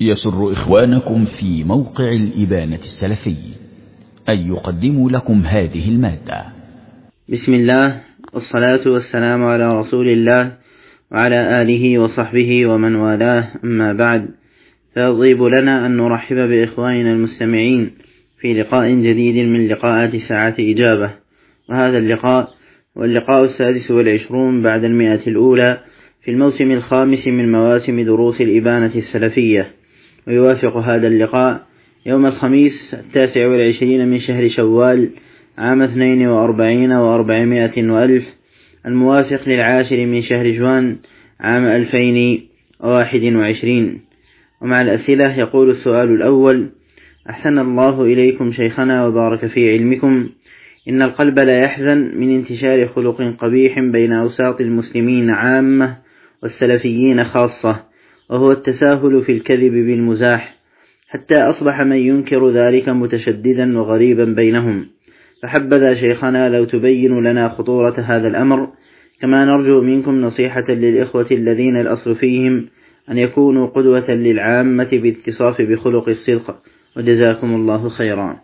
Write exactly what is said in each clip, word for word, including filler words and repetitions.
يسر إخوانكم في موقع الإبانة السلفي أن يقدموا لكم هذه المادة. بسم الله والصلاة والسلام على رسول الله وعلى آله وصحبه ومن والاه، أما بعد، فيطيب لنا أن نرحب بإخواننا المستمعين في لقاء جديد من لقاءات ساعة إجابة. وهذا اللقاء واللقاء السادس والعشرون بعد المئة الأولى في الموسم الخامس من مواسم دروس الإبانة السلفية، ويوافق هذا اللقاء يوم الخميس التاسع والعشرين من شهر شوال عام اثنين وأربعين وأربعمائة وألف، الموافق للعاشر من شهر جوان عام ألفين وواحد وعشرين. ومع الأسئلة يقول السؤال الأول: أحسن الله إليكم شيخنا وبارك في علمكم، إن القلب لا يحزن من انتشار خلق قبيح بين أوساط المسلمين عامة والسلفيين خاصة، وهو التساهل في الكذب بالمزاح، حتى أصبح من ينكر ذلك متشددا وغريبا بينهم. فحبذا شيخنا لو تبين لنا خطورة هذا الأمر، كما نرجو منكم نصيحة للإخوة الذين الأصل فيهم أن يكونوا قدوة للعامة باتصاف بخلق الصدق، وجزاكم الله خيرا.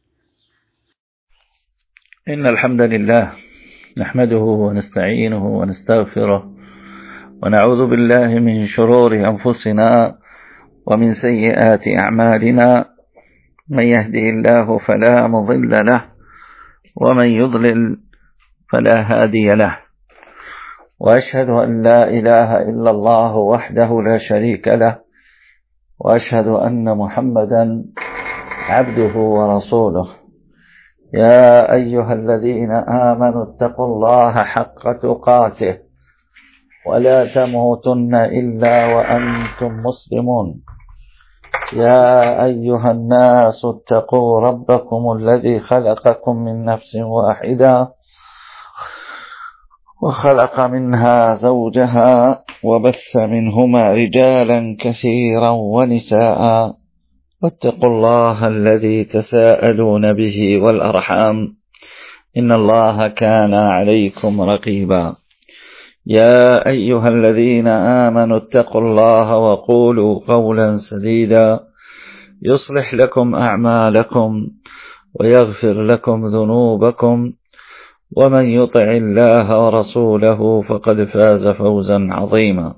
إن الحمد لله نحمده ونستعينه ونستغفره، ونعوذ بالله من شرور أنفسنا ومن سيئات أعمالنا، من يهده الله فلا مضل له ومن يضلل فلا هادي له، وأشهد أن لا إله إلا الله وحده لا شريك له، وأشهد أن محمدا عبده ورسوله. يا أيها الذين آمنوا اتقوا الله حق تقاته ولا تموتن إلا وأنتم مسلمون. يا أيها الناس اتقوا ربكم الذي خلقكم من نفس واحدة وخلق منها زوجها وبث منهما رجالا كثيرا ونساء، واتقوا الله الذي تساءلون به والأرحام، إن الله كان عليكم رقيبا. يا أيها الذين آمنوا اتقوا الله وقولوا قولا سديدا يصلح لكم أعمالكم ويغفر لكم ذنوبكم، ومن يطع الله ورسوله فقد فاز فوزا عظيما.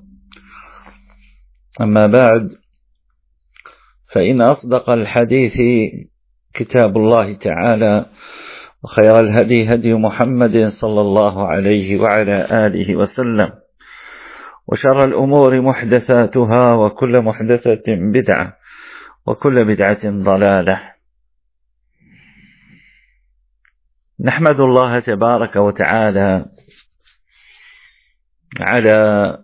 أما بعد، فإن أصدق الحديث كتاب الله تعالى، وخير الهدي هدي محمد صلى الله عليه وعلى آله وسلم، وشر الأمور محدثاتها، وكل محدثة بدعة، وكل بدعة ضلالة. نحمد الله تبارك وتعالى على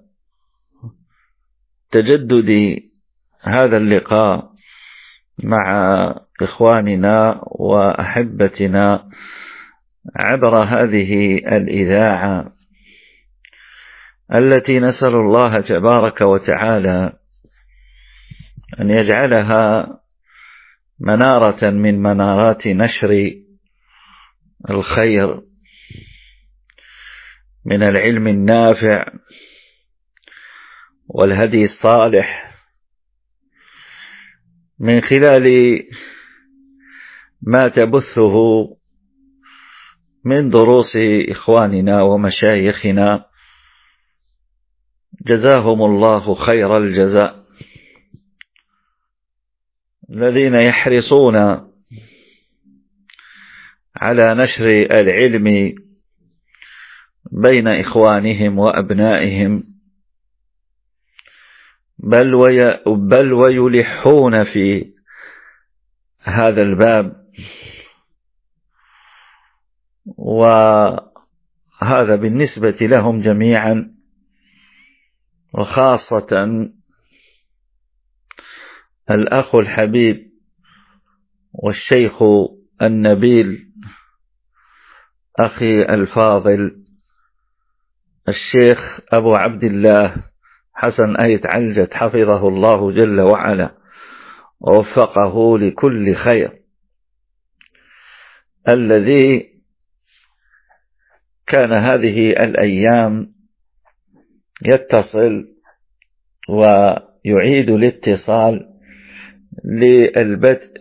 تجدد هذا اللقاء مع إخواننا وأحبتنا عبر هذه الإذاعة، التي نسأل الله تبارك وتعالى أن يجعلها منارة من منارات نشر الخير من العلم النافع والهدي الصالح، من خلال ما تبثه من دروس إخواننا ومشايخنا، جزاهم الله خير الجزاء، الذين يحرصون على نشر العلم بين إخوانهم وأبنائهم، بل, وي بل ويلحون في هذا الباب. وهذا بالنسبة لهم جميعا، وخاصة الأخ الحبيب والشيخ النبيل أخي الفاضل الشيخ أبو عبد الله حسن أيت علجت، حفظه الله جل وعلا ووفقه لكل خير، الذي كان هذه الأيام يتصل ويعيد الاتصال للبدء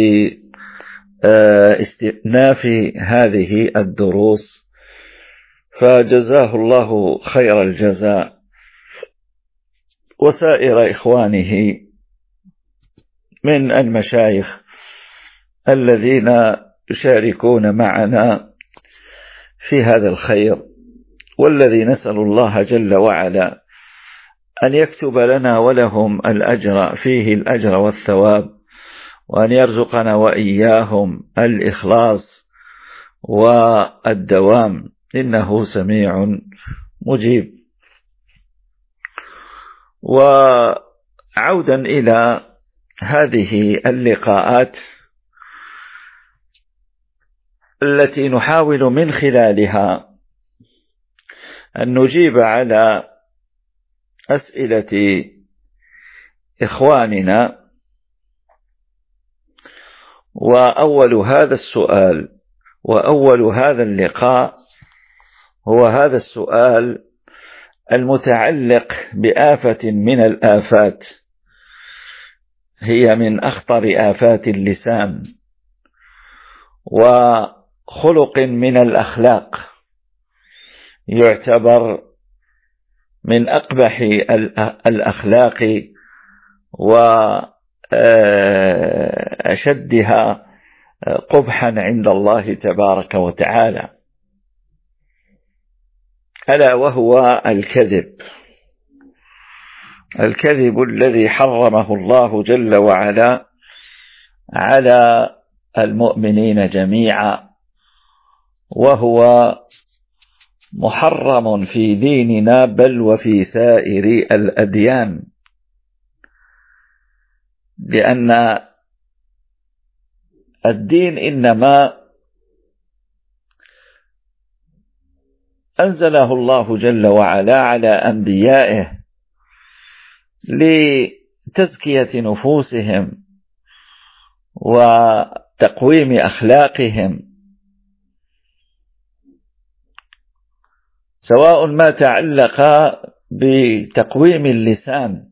باستئناف هذه الدروس، فجزاه الله خير الجزاء وسائر إخوانه من المشايخ الذين يشاركون معنا في هذا الخير، والذي نسأل الله جل وعلا أن يكتب لنا ولهم الأجر فيه الأجر والثواب، وأن يرزقنا وإياهم الإخلاص والدوام، إنه سميع مجيب. وعودا إلى هذه اللقاءات التي نحاول من خلالها أن نجيب على أسئلة إخواننا، وأول هذا السؤال وأول هذا اللقاء هو هذا السؤال المتعلق بآفة من الآفات، هي من أخطر آفات اللسان وخلق من الأخلاق، يعتبر من أقبح الأخلاق وأشدها قبحا عند الله تبارك وتعالى، ألا وهو الكذب. الكذب الذي حرمه الله جل وعلا على المؤمنين جميعا، وهو محرم في ديننا بل وفي سائر الأديان، لأن الدين إنما أنزله الله جل وعلا على أنبيائه لتزكية نفوسهم وتقويم أخلاقهم، سواء ما تعلق بتقويم اللسان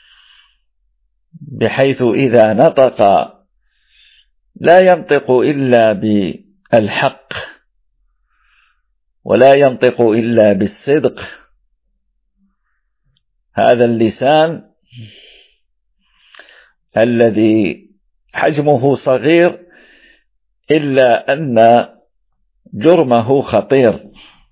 بحيث إذا نطق لا ينطق إلا بالحق ولا ينطق إلا بالصدق، هذا اللسان الذي حجمه صغير إلا أن جرمه خطير.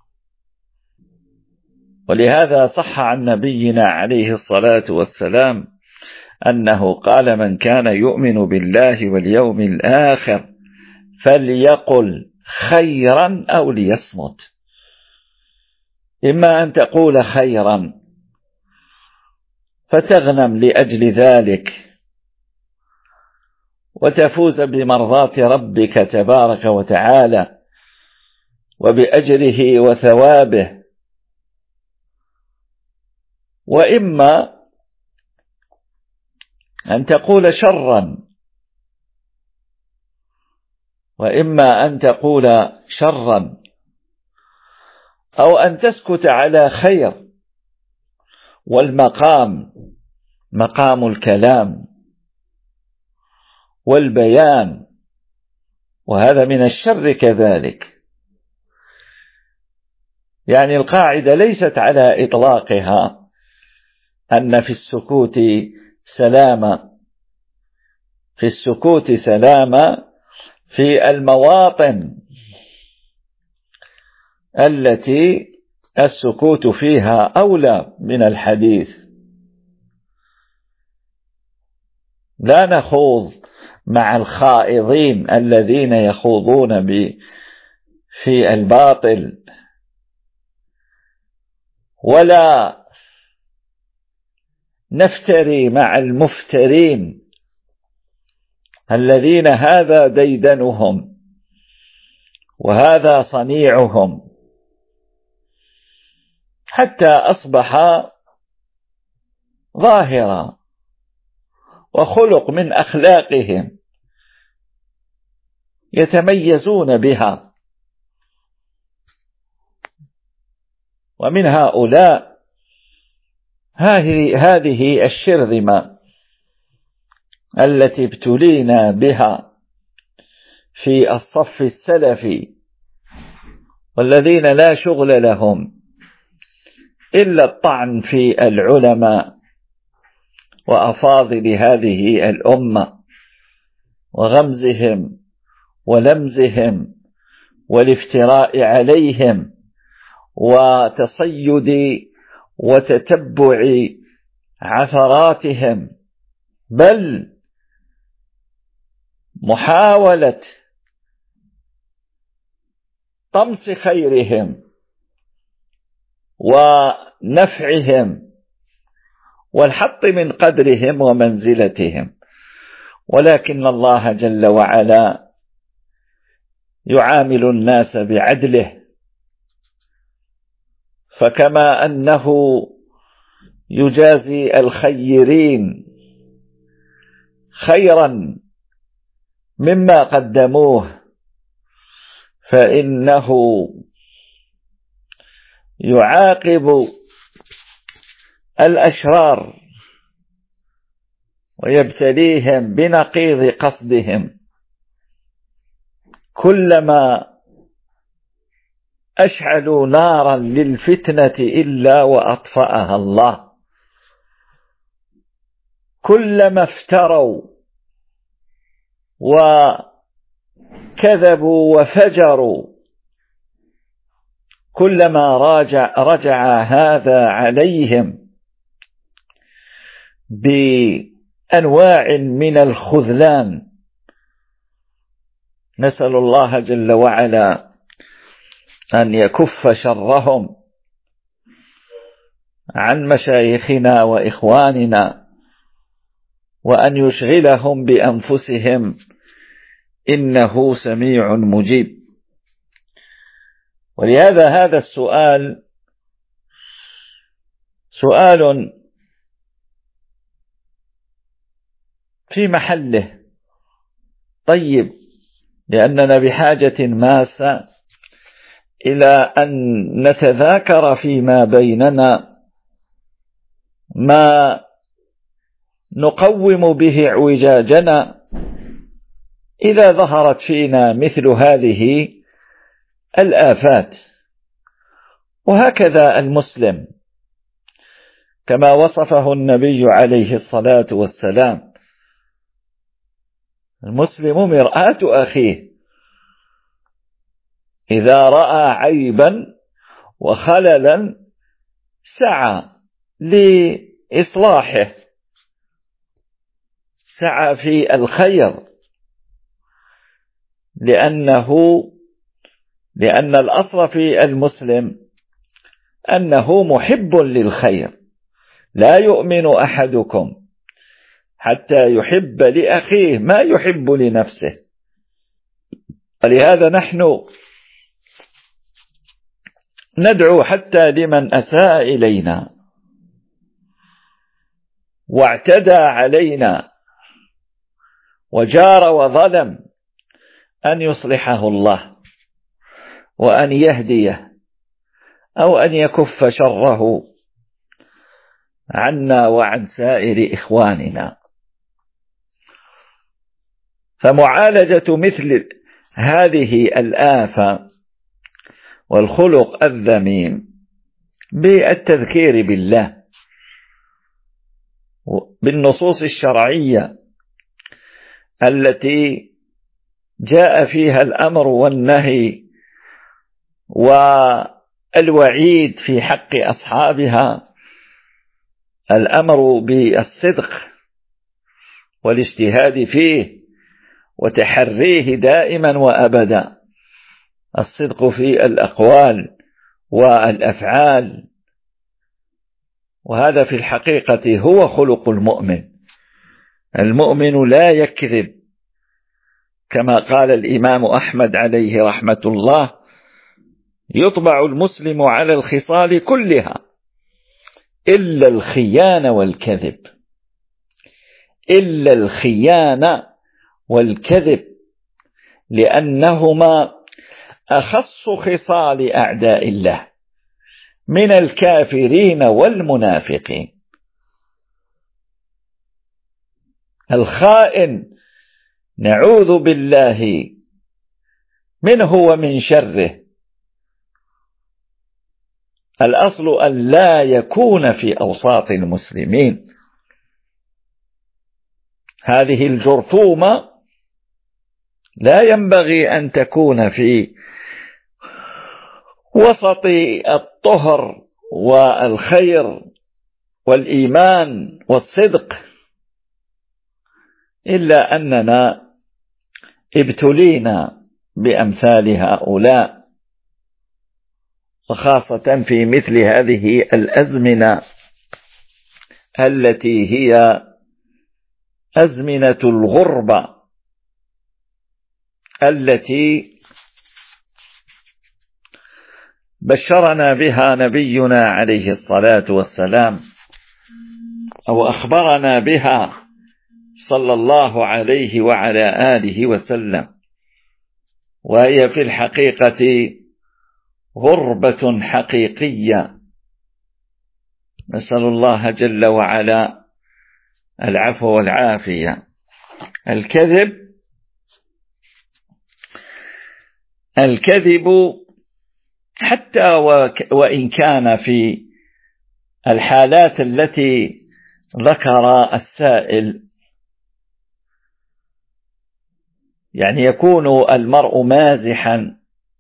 ولهذا صح عن نبينا عليه الصلاة والسلام أنه قال: من كان يؤمن بالله واليوم الآخر فليقل خيرا أو ليصمت. إما أن تقول خيرا فتغنم لأجل ذلك وتفوز بمرضاة ربك تبارك وتعالى وبأجره وثوابه، وإما أن تقول شرا وإما أن تقول شرا أو أن تسكت على خير، والمقام مقام الكلام والبيان، وهذا من الشر كذلك. يعني القاعدة ليست على إطلاقها أن في السكوت سلامة، في السكوت سلامة في المواطن التي السكوت فيها أولى من الحديث. لا نخوض مع الخائضين الذين يخوضون في الباطل، ولا نفتري مع المفترين الذين هذا ديدنهم وهذا صنيعهم، حتى أصبح ظاهرا وخلق من أخلاقهم يتميزون بها. ومن هؤلاء هذه الشرذمة التي ابتلينا بها في الصف السلفي، والذين لا شغل لهم إلا الطعن في العلماء وأفاضل هذه الأمة وغمزهم ولمزهم والافتراء عليهم وتصيد وتتبع عثراتهم، بل محاولة طمس خيرهم ونفعهم والحط من قدرهم ومنزلتهم. ولكن الله جل وعلا يعامل الناس بعدله، فكما أنه يجازي الخيرين خيرا مما قدموه، فإنه يعاقب الأشرار ويبتليهم بنقيض قصدهم. كلما أشعلوا نارا للفتنة إلا وأطفأها الله، كلما افتروا وكذبوا وفجروا، كلما رجع, رجع هذا عليهم بأنواع من الخذلان. نسأل الله جل وعلا أن يكف شرهم عن مشايخنا وإخواننا، وأن يشغلهم بأنفسهم، إنه سميع مجيب. ولهذا هذا السؤال سؤال في محله طيب، لأننا بحاجة ماسة إلى أن نتذاكر فيما بيننا ما نقوم به اعوجاجنا إذا ظهرت فينا مثل هذه الآفات. وهكذا المسلم كما وصفه النبي عليه الصلاة والسلام: المسلم مرآة أخيه، إذا رأى عيبا وخللا سعى لإصلاحه، سعى في الخير، لأنه لأن الأصل في المسلم أنه محب للخير. لا يؤمن أحدكم حتى يحب لأخيه ما يحب لنفسه. ولهذا نحن ندعو حتى لمن أساء إلينا واعتدى علينا وجار وظلم أن يصلحه الله وأن يهديه، أو أن يكف شره عنا وعن سائر إخواننا. فمعالجة مثل هذه الآفة والخلق الذميم بالتذكير بالله بالنصوص الشرعية التي جاء فيها الأمر والنهي والوعيد في حق أصحابها، الأمر بالصدق والاجتهاد فيه وتحريه دائما وأبدا، الصدق في الأقوال والأفعال. وهذا في الحقيقة هو خلق المؤمن. المؤمن لا يكذب، كما قال الإمام أحمد عليه رحمة الله: يطبع المسلم على الخصال كلها إلا الخيانة والكذب، إلا الخيانة والكذب، لأنهما أخص خصال أعداء الله من الكافرين والمنافقين. الخائن نعوذ بالله منه ومن شره. الأصل أن لا يكون في أوساط المسلمين. هذه الجرثومة لا ينبغي أن تكون في وسط الطهر والخير والإيمان والصدق، إلا أننا ابتلينا بأمثال هؤلاء، وخاصة في مثل هذه الأزمنة التي هي أزمنة الغربة التي بشرنا بها نبينا عليه الصلاة والسلام، أو أخبرنا بها صلى الله عليه وعلى آله وسلم، وهي في الحقيقة غربة حقيقية. نسأل الله جل وعلا العفو والعافية. الكذب الكذب حتى وإن كان في الحالات التي ذكر السائل، يعني يكون المرء مازحا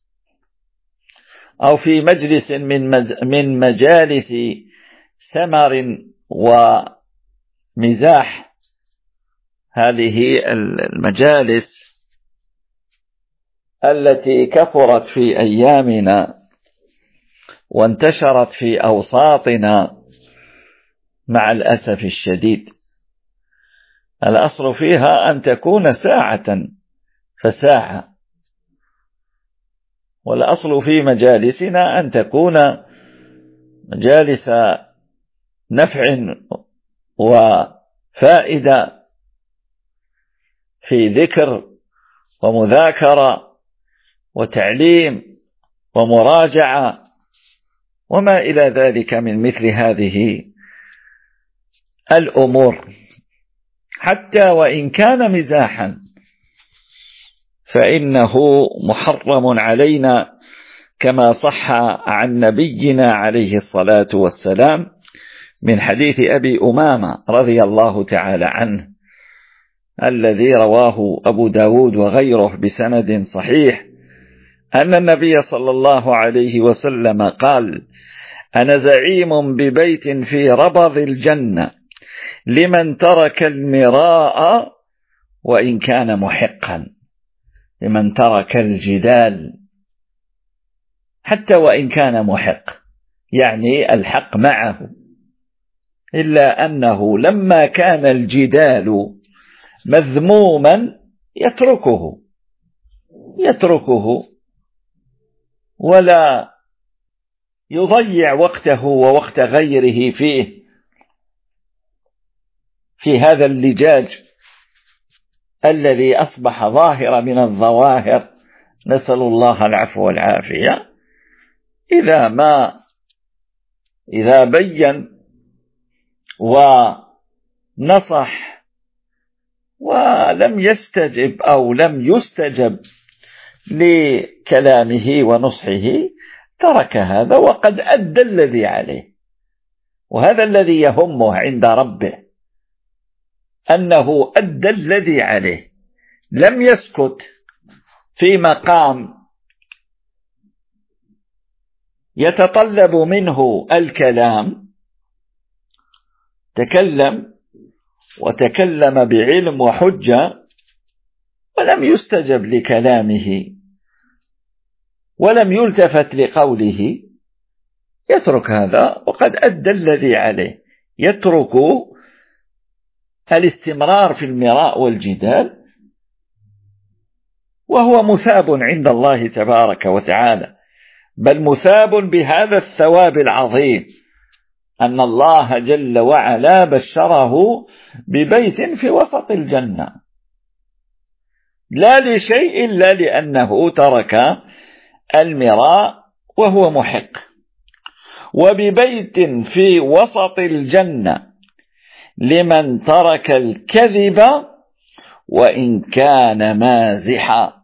أو في مجلس من من مجالس ثمر ومزاح، هذه المجالس التي كثرت في أيامنا وانتشرت في أوساطنا مع الأسف الشديد. الأصل فيها أن تكون ساعة فساعة، والأصل في مجالسنا أن تكون مجالس نفع وفائدة، في ذكر ومذاكرة وتعليم ومراجعة وما إلى ذلك من مثل هذه الأمور. حتى وإن كان مزاحا فإنه محرم علينا، كما صح عن نبينا عليه الصلاة والسلام من حديث أبي أمامة رضي الله تعالى عنه الذي رواه أبو داود وغيره بسند صحيح، أن النبي صلى الله عليه وسلم قال: أنا زعيم ببيت في ربض الجنة لمن ترك المراء وإن كان محقا، لمن ترك الجدال حتى وإن كان محق، يعني الحق معه، إلا أنه لما كان الجدال مذموما يتركه يتركه ولا يضيع وقته ووقت غيره فيه في هذا اللجاج الذي أصبح ظاهرا من الظواهر، نسأل الله العفو والعافية. إذا ما إذا بين ونصح ولم يستجب أو لم يستجب لكلامه ونصحه ترك هذا وقد أدى الذي عليه. وهذا الذي يهمه عند ربه، أنه أدى الذي عليه، لم يسكت في مقام يتطلب منه الكلام، تكلم وتكلم بعلم وحجة ولم يستجب لكلامه ولم يلتفت لقوله، يترك هذا وقد أدى الذي عليه، يترك الاستمرار في المراء والجدال، وهو مثاب عند الله تبارك وتعالى، بل مثاب بهذا الثواب العظيم أن الله جل وعلا بشره ببيت في وسط الجنة، لا لشيء إلا لأنه ترك المراء وهو محق، وببيت في وسط الجنة لمن ترك الكذب وإن كان مازحا.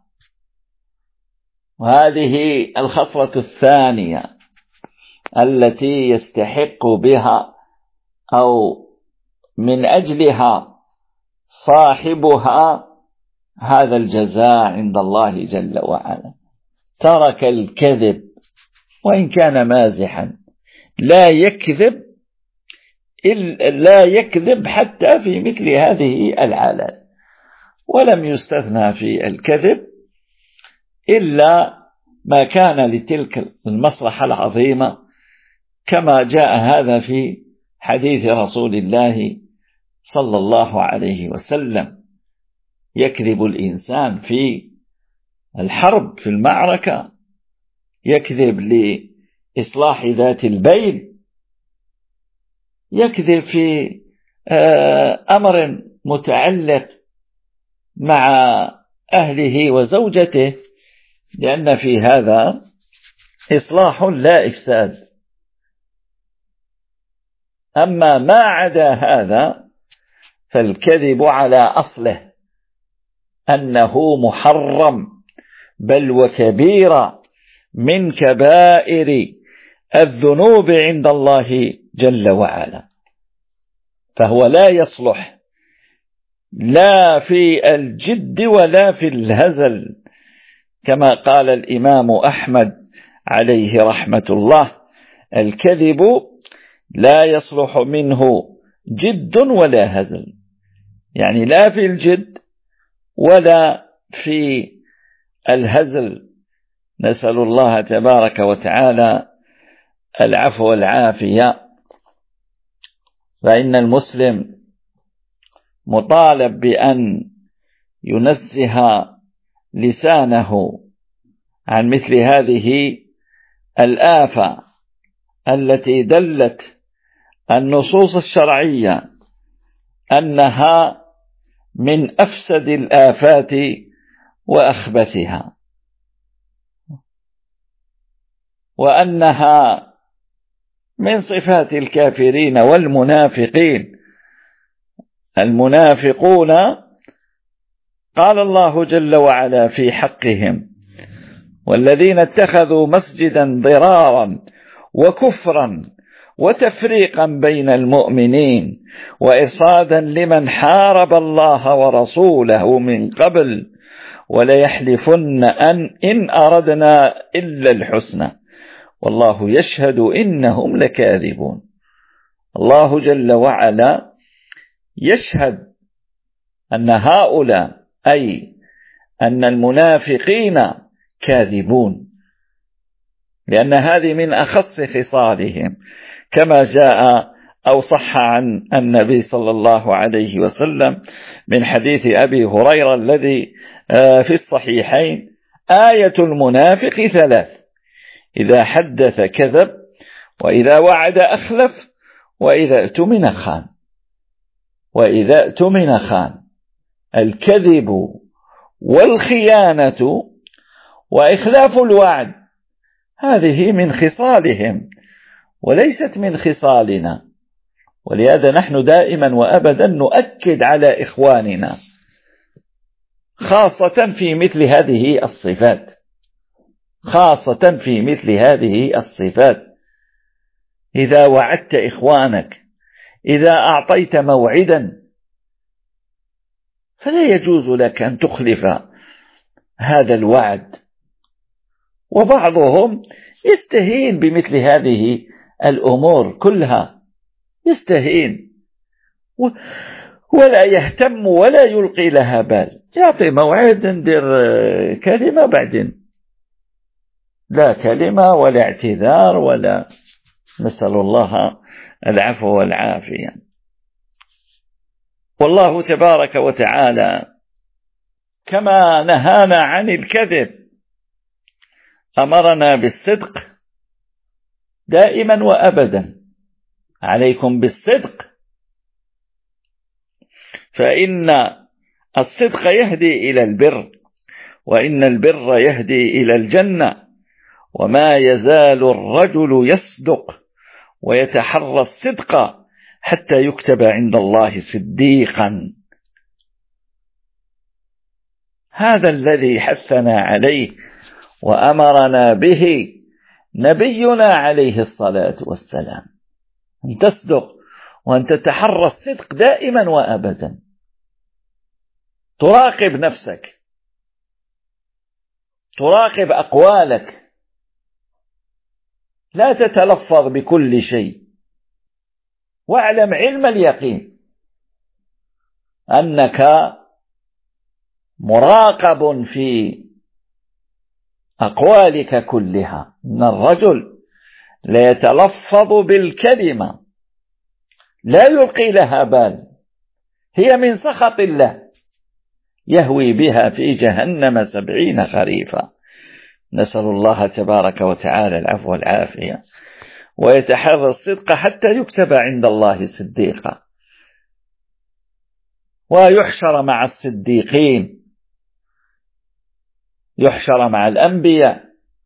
وهذه الخصلة الثانية التي يستحق بها أو من أجلها صاحبها هذا الجزاء عند الله جل وعلا. ترك الكذب وإن كان مازحا، لا يكذب لا يكذب حتى في مثل هذه الحالات، ولم يستثنى في الكذب إلا ما كان لتلك المصلحة العظيمة، كما جاء هذا في حديث رسول الله صلى الله عليه وسلم: يكذب الإنسان في الحرب في المعركة، يكذب لإصلاح ذات البين، يكذب في أمر متعلق مع أهله وزوجته، لأن في هذا إصلاح لا إفساد. أما ما عدا هذا فالكذب على أصله أنه محرم، بل وكبيرة من كبائر الذنوب عند الله جل وعلا، فهو لا يصلح لا في الجد ولا في الهزل، كما قال الإمام أحمد عليه رحمة الله: الكذب لا يصلح منه جد ولا هزل، يعني لا في الجد ولا في الهزل. نسأل الله تبارك وتعالى العفو والعافية. فإن المسلم مطالب بأن ينزه لسانه عن مثل هذه الآفة التي دلت النصوص الشرعية أنها من أفسد الآفات وأخبثها، وأنها من صفات الكافرين والمنافقين. المنافقون قال الله جل وعلا في حقهم: والذين اتخذوا مسجدا ضرارا وكفرا وتفريقا بين المؤمنين وإصادا لمن حارب الله ورسوله من قبل وليحلفن أن إن أردنا إلا الحسنى والله يشهد إنهم لكاذبون. الله جل وعلا يشهد أن هؤلاء أي أن المنافقين كاذبون، لأن هذه من أخص خصالهم، كما جاء أو صح عن النبي صلى الله عليه وسلم من حديث أبي هريرة الذي في الصحيحين: آية المنافق ثلاث: إذا حدث كذب، وإذا وعد أخلف، وإذا اؤتمن خان. وإذا اؤتمن خان، الكذب والخيانة وإخلاف الوعد، هذه من خصالهم وليست من خصالنا. ولهذا نحن دائما وأبدا نؤكد على إخواننا خاصة في مثل هذه الصفات، خاصة في مثل هذه الصفات. إذا وعدت إخوانك، إذا أعطيت موعدا، فلا يجوز لك أن تخلف هذا الوعد. وبعضهم يستهين بمثل هذه الأمور كلها، يستهين ولا يهتم ولا يلقي لها بال، يعطي موعد ندير كلمة بعدين لا كلمة ولا اعتذار ولا، نسأل الله العفو والعافية. والله تبارك وتعالى كما نهانا عن الكذب أمرنا بالصدق دائما وأبدا. عليكم بالصدق، فإن الصدق يهدي إلى البر، وإن البر يهدي إلى الجنة، وما يزال الرجل يصدق ويتحرى الصدق حتى يكتب عند الله صديقا. هذا الذي حثنا عليه وأمرنا به نبينا عليه الصلاة والسلام، أن تصدق وأن تتحرى الصدق دائما وأبدا. تراقب نفسك، تراقب أقوالك، لا تتلفظ بكل شيء، واعلم علم اليقين أنك مراقب في أقوالك كلها. إن الرجل لا يتلفظ بالكلمة لا يلقي لها بال، هي من سخط الله يهوي بها في جهنم سبعين خريفا. نسأل الله تبارك وتعالى العفو والعافية. ويتحرى الصدق حتى يكتب عند الله صديقا، ويحشر مع الصديقين، يحشر مع الأنبياء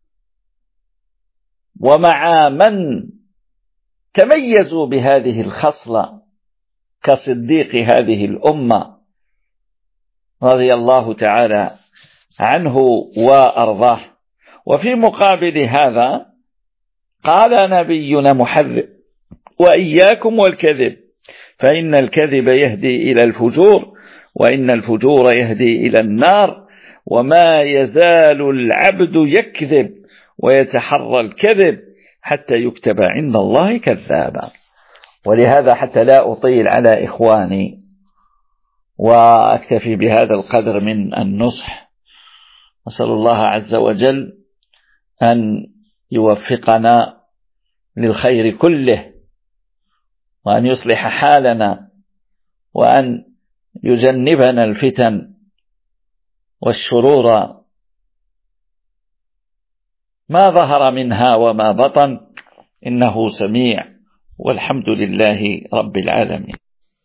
ومع من تميزوا بهذه الخصلة كصديق هذه الأمة رضي الله تعالى عنه وأرضاه. وفي مقابل هذا قال نبينا محذر: وإياكم والكذب، فإن الكذب يهدي إلى الفجور، وإن الفجور يهدي إلى النار، وما يزال العبد يكذب ويتحرى الكذب حتى يكتب عند الله كذابا. ولهذا حتى لا أطيل على إخواني وأكتفي بهذا القدر من النصح، أسأل الله عز وجل أن يوفقنا للخير كله، وأن يصلح حالنا، وأن يجنبنا الفتن والشرور ما ظهر منها وما بطن، إنه سميع، والحمد لله رب العالمين.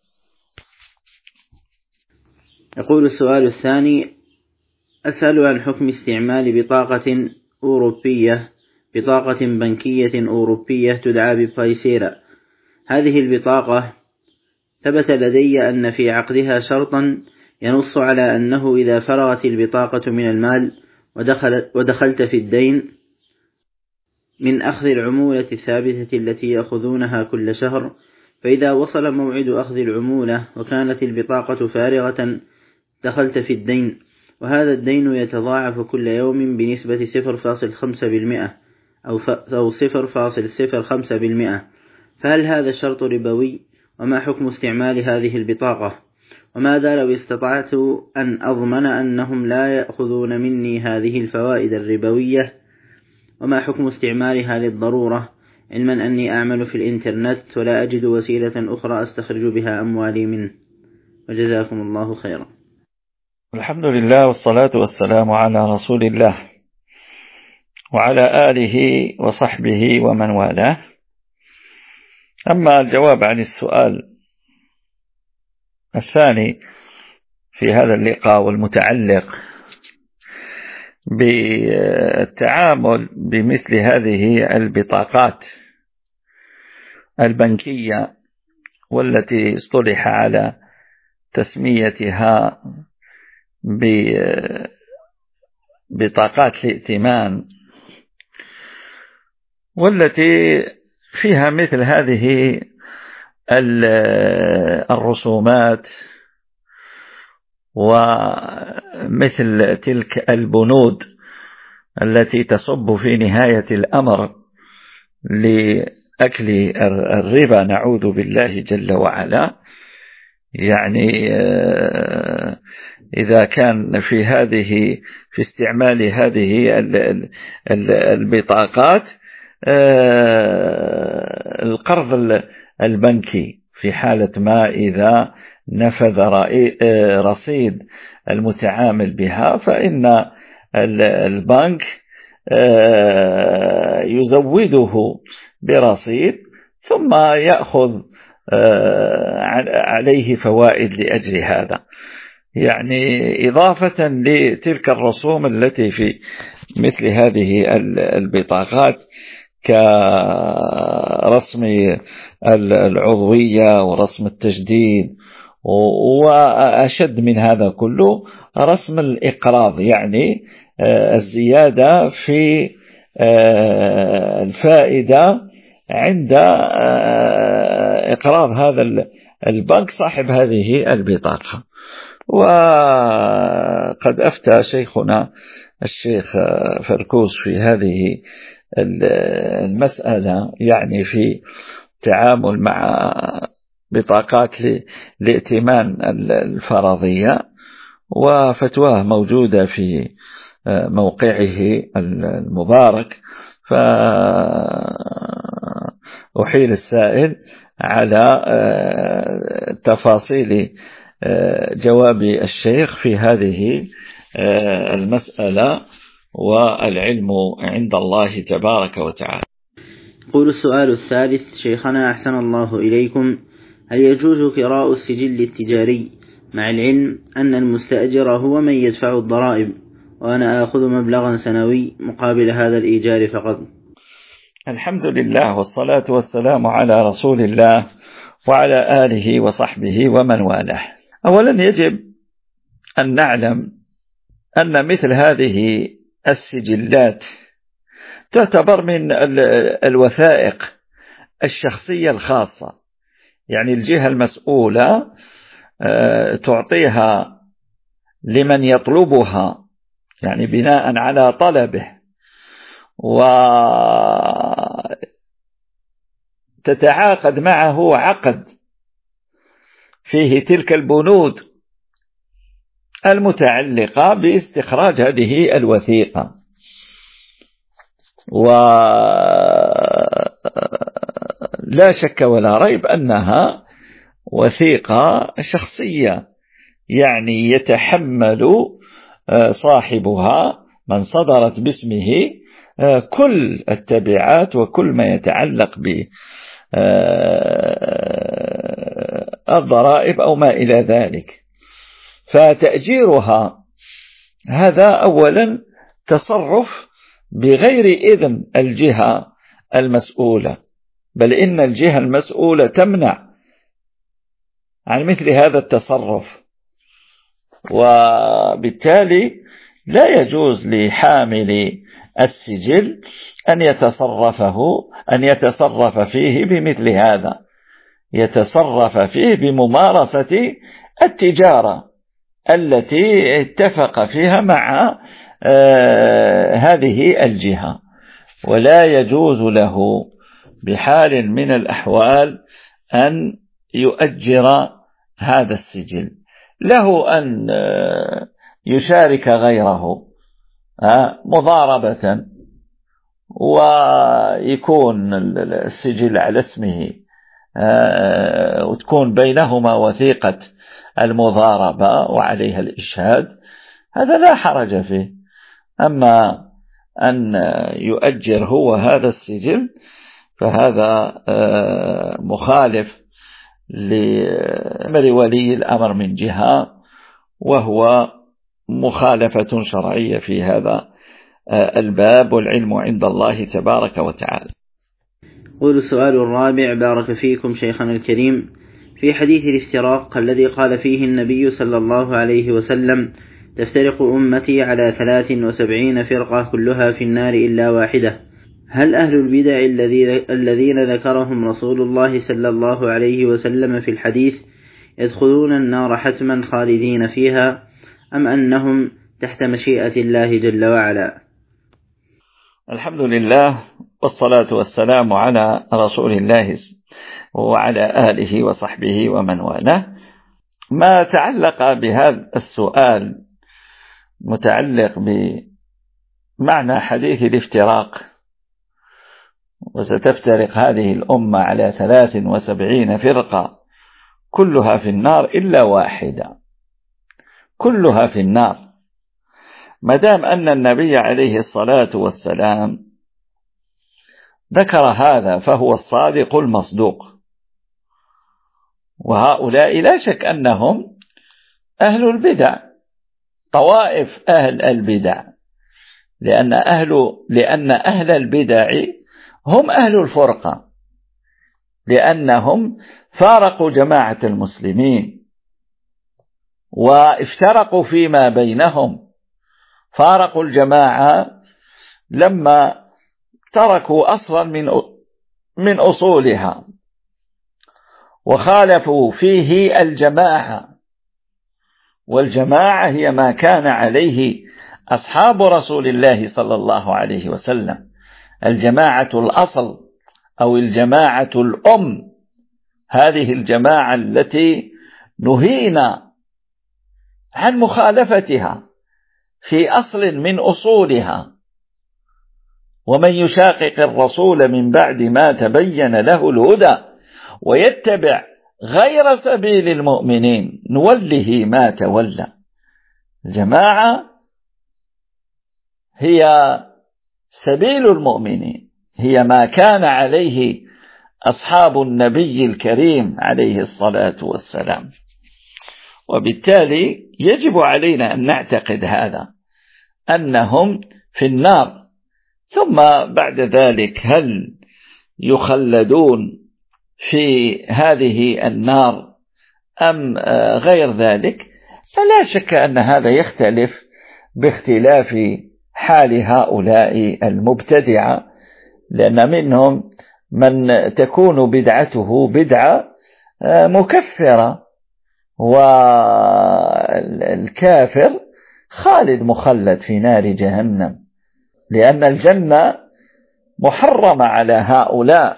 يقول السؤال الثاني: أسأل عن حكم استعمال بطاقة أوروبية بطاقة بنكية أوروبية تدعى ببايسيرا. هذه البطاقة ثبت لدي أن في عقدها شرطا ينص على أنه إذا فرغت البطاقة من المال ودخلت ودخلت في الدين من أخذ العمولة الثابتة التي يأخذونها كل شهر، فإذا وصل موعد أخذ العمولة وكانت البطاقة فارغة دخلت في الدين، وهذا الدين يتضاعف كل يوم بنسبة صفر فاصل خمسة بالمئة أو صفر فاصل صفر خمسة بالمئة، فهل هذا الشرط ربوي؟ وما حكم استعمال هذه البطاقة؟ وماذا لو استطعت أن أضمن أنهم لا يأخذون مني هذه الفوائد الربوية؟ وما حكم استعمالها للضرورة، علما أني أعمل في الإنترنت ولا أجد وسيلة أخرى أستخرج بها أموالي منه؟ وجزاكم الله خيرا. الحمد لله والصلاة والسلام على رسول الله وعلى آله وصحبه ومن والاه. أما الجواب عن السؤال الثاني في هذا اللقاء والمتعلق بالتعامل بمثل هذه البطاقات البنكية والتي اصطلح على تسميتها ببطاقات الائتمان، والتي فيها مثل هذه الرسومات ومثل تلك البنود التي تصب في نهاية الأمر لأكل الربا، نعوذ بالله جل وعلا. يعني إذا كان في هذه في استعمال هذه البطاقات القرض البنكي في حالة ما إذا نفذ رصيد المتعامل بها، فإن البنك يزوده برصيد ثم يأخذ عليه فوائد لأجل هذا، يعني إضافة لتلك الرسوم التي في مثل هذه البطاقات كرسم العضوية ورسم التجديد، وأشد من هذا كله رسم الإقراض، يعني الزيادة في الفائدة عند إقراض هذا البنك صاحب هذه البطاقة. وقد أفتى شيخنا الشيخ فركوس في هذه المسألة، يعني في التعامل مع بطاقات لائتمان الفرضية، وفتواه موجودة في موقعه المبارك، فأحيل السائل على تفاصيل جواب الشيخ في هذه المسألة، والعلم عند الله تبارك وتعالى. يقول السؤال الثالث: شيخنا أحسن الله إليكم، هل يجوز قراء السجل التجاري مع العلم أن المستأجر هو من يدفع الضرائب وأنا آخذ مبلغا سنوي مقابل هذا الإيجار فقط؟ الحمد لله والصلاة والسلام على رسول الله وعلى آله وصحبه ومن والاه. أولا يجب أن نعلم أن مثل هذه السجلات تعتبر من الوثائق الشخصية الخاصة، يعني الجهة المسؤولة تعطيها لمن يطلبها، يعني بناء على طلبه، وتتعاقد معه عقد فيه تلك البنود المتعلقة باستخراج هذه الوثيقة. ولا شك ولا ريب أنها وثيقة شخصية، يعني يتحمل صاحبها من صدرت باسمه كل التبعات وكل ما يتعلق بالضرائب أو ما إلى ذلك. فتأجيرها هذا أولا تصرف بغير إذن الجهة المسؤولة، بل إن الجهة المسؤولة تمنع عن مثل هذا التصرف، وبالتالي لا يجوز لحامل السجل أن يتصرفه أن يتصرف فيه بمثل هذا، يتصرف فيه بممارسة التجارة التي اتفق فيها مع آه هذه الجهة، ولا يجوز له بحال من الأحوال أن يؤجر هذا السجل. له أن يشارك غيره مضاربة ويكون السجل على اسمه وتكون بينهما وثيقة المضاربة وعليها الإشهاد، هذا لا حرج فيه. أما أن يؤجر هو هذا السجل فهذا مخالف لأمر ولي الأمر من جهة، وهو مخالفة شرعية في هذا الباب، والعلم عند الله تبارك وتعالى. قول السؤال الرابع: بارك فيكم شيخنا الكريم، في حديث الافتراق الذي قال فيه النبي صلى الله عليه وسلم: تفترق أمتي على ثلاث وسبعين فرقة كلها في النار إلا واحدة، هل أهل البدع الذين ذكرهم رسول الله صلى الله عليه وسلم في الحديث يدخلون النار حتما خالدين فيها، أم أنهم تحت مشيئة الله جل وعلا؟ الحمد لله والصلاة والسلام على رسول الله وعلى آله وصحبه ومن والاه. ما تعلق بهذا السؤال متعلق بمعنى حديث الافتراق، وستفترق هذه الأمة على ثلاث وسبعين فرقة كلها في النار إلا واحدة، كلها في النار. مدام أن النبي عليه الصلاة والسلام ذكر هذا فهو الصادق المصدوق، وهؤلاء لا شك أنهم أهل البدع، طوائف أهل البدع، لأن أهل, لأن أهل البدع هم أهل الفرقة، لأنهم فارقوا جماعة المسلمين وافترقوا فيما بينهم، فارقوا الجماعة لما تركوا أصلا من من أصولها وخالفوا فيه الجماعة، والجماعة هي ما كان عليه أصحاب رسول الله صلى الله عليه وسلم، الجماعة الأصل أو الجماعة الأم، هذه الجماعة التي نهينا عن مخالفتها في أصل من أصولها. ومن يشاقق الرسول من بعد ما تبين له الهدى ويتبع غير سبيل المؤمنين نوله ما تولى. الجماعة هي سبيل المؤمنين، هي ما كان عليه أصحاب النبي الكريم عليه الصلاة والسلام. وبالتالي يجب علينا أن نعتقد هذا، أنهم في النار، ثم بعد ذلك هل يخلدون في هذه النار أم غير ذلك؟ فلا شك أن هذا يختلف باختلاف حال هؤلاء المبتدعة، لأن منهم من تكون بدعته بدعة مكفرة، والكافر خالد مخلد في نار جهنم، لأن الجنة محرمة على هؤلاء.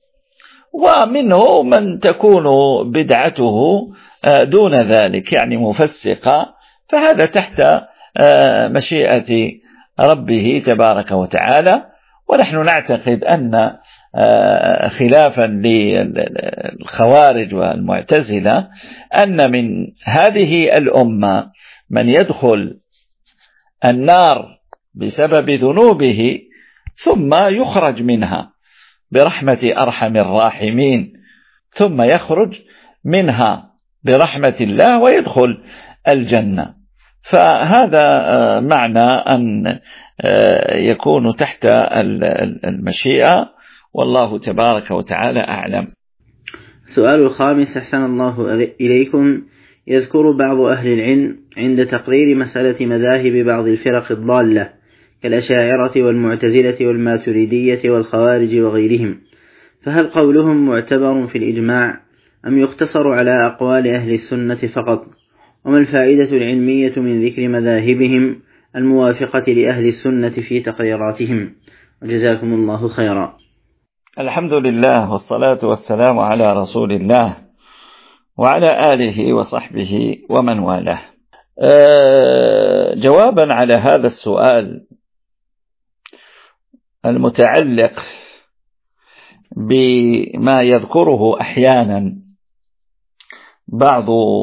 ومنه من تكون بدعته دون ذلك، يعني مفسقة، فهذا تحت مشيئة ربه تبارك وتعالى. ونحن نعتقد أن خلافا للخوارج والمعتزلة أن من هذه الأمة من يدخل النار بسبب ذنوبه ثم يخرج منها برحمة أرحم الراحمين، ثم يخرج منها برحمة الله ويدخل الجنة. فهذا معنى أن يكون تحت المشيئة، والله تبارك وتعالى أعلم. السؤال الخامس: أحسن الله إليكم. يذكر بعض أهل العلم عند تقرير مسألة مذاهب بعض الفرق الضالة كالأشاعرة والمعتزلة والماتريدية والخوارج وغيرهم، فهل قولهم معتبر في الإجماع أم يقتصر على أقوال أهل السنة فقط؟ وما الفائدة العلمية من ذكر مذاهبهم الموافقة لأهل السنة في تقريراتهم؟ وجزاكم الله خيرا. الحمد لله والصلاة والسلام على رسول الله وعلى آله وصحبه ومن والاه. أه جوابا على هذا السؤال المتعلق بما يذكره أحيانا بعض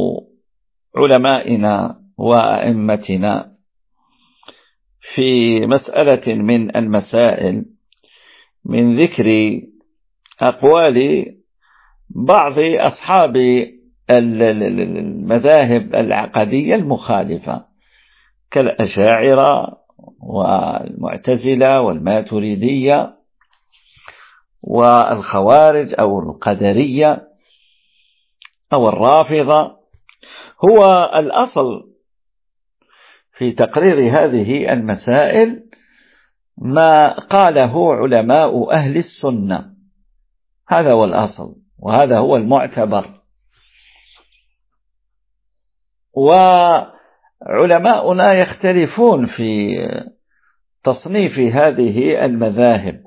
علمائنا وأئمتنا في مسألة من المسائل، من ذكر أقوال بعض أصحاب المذاهب العقدية المخالفة كالأشاعرة والمعتزلة والماتريدية والخوارج أو القدرية أو الرافضة. هو الأصل في تقرير هذه المسائل ما قاله علماء أهل السنة، هذا هو الأصل وهذا هو المعتبر. وعلماؤنا يختلفون في تصنيف هذه المذاهب،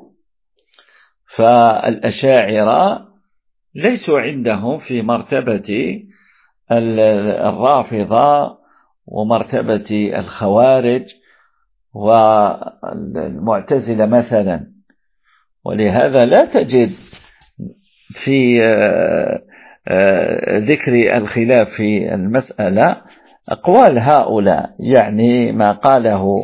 فالأشاعرة ليسوا عندهم في مرتبة الرافضة ومرتبة الخوارج والمعتزلة مثلا، ولهذا لا تجد في ذكر الخلاف في المسألة أقوال هؤلاء، يعني ما قاله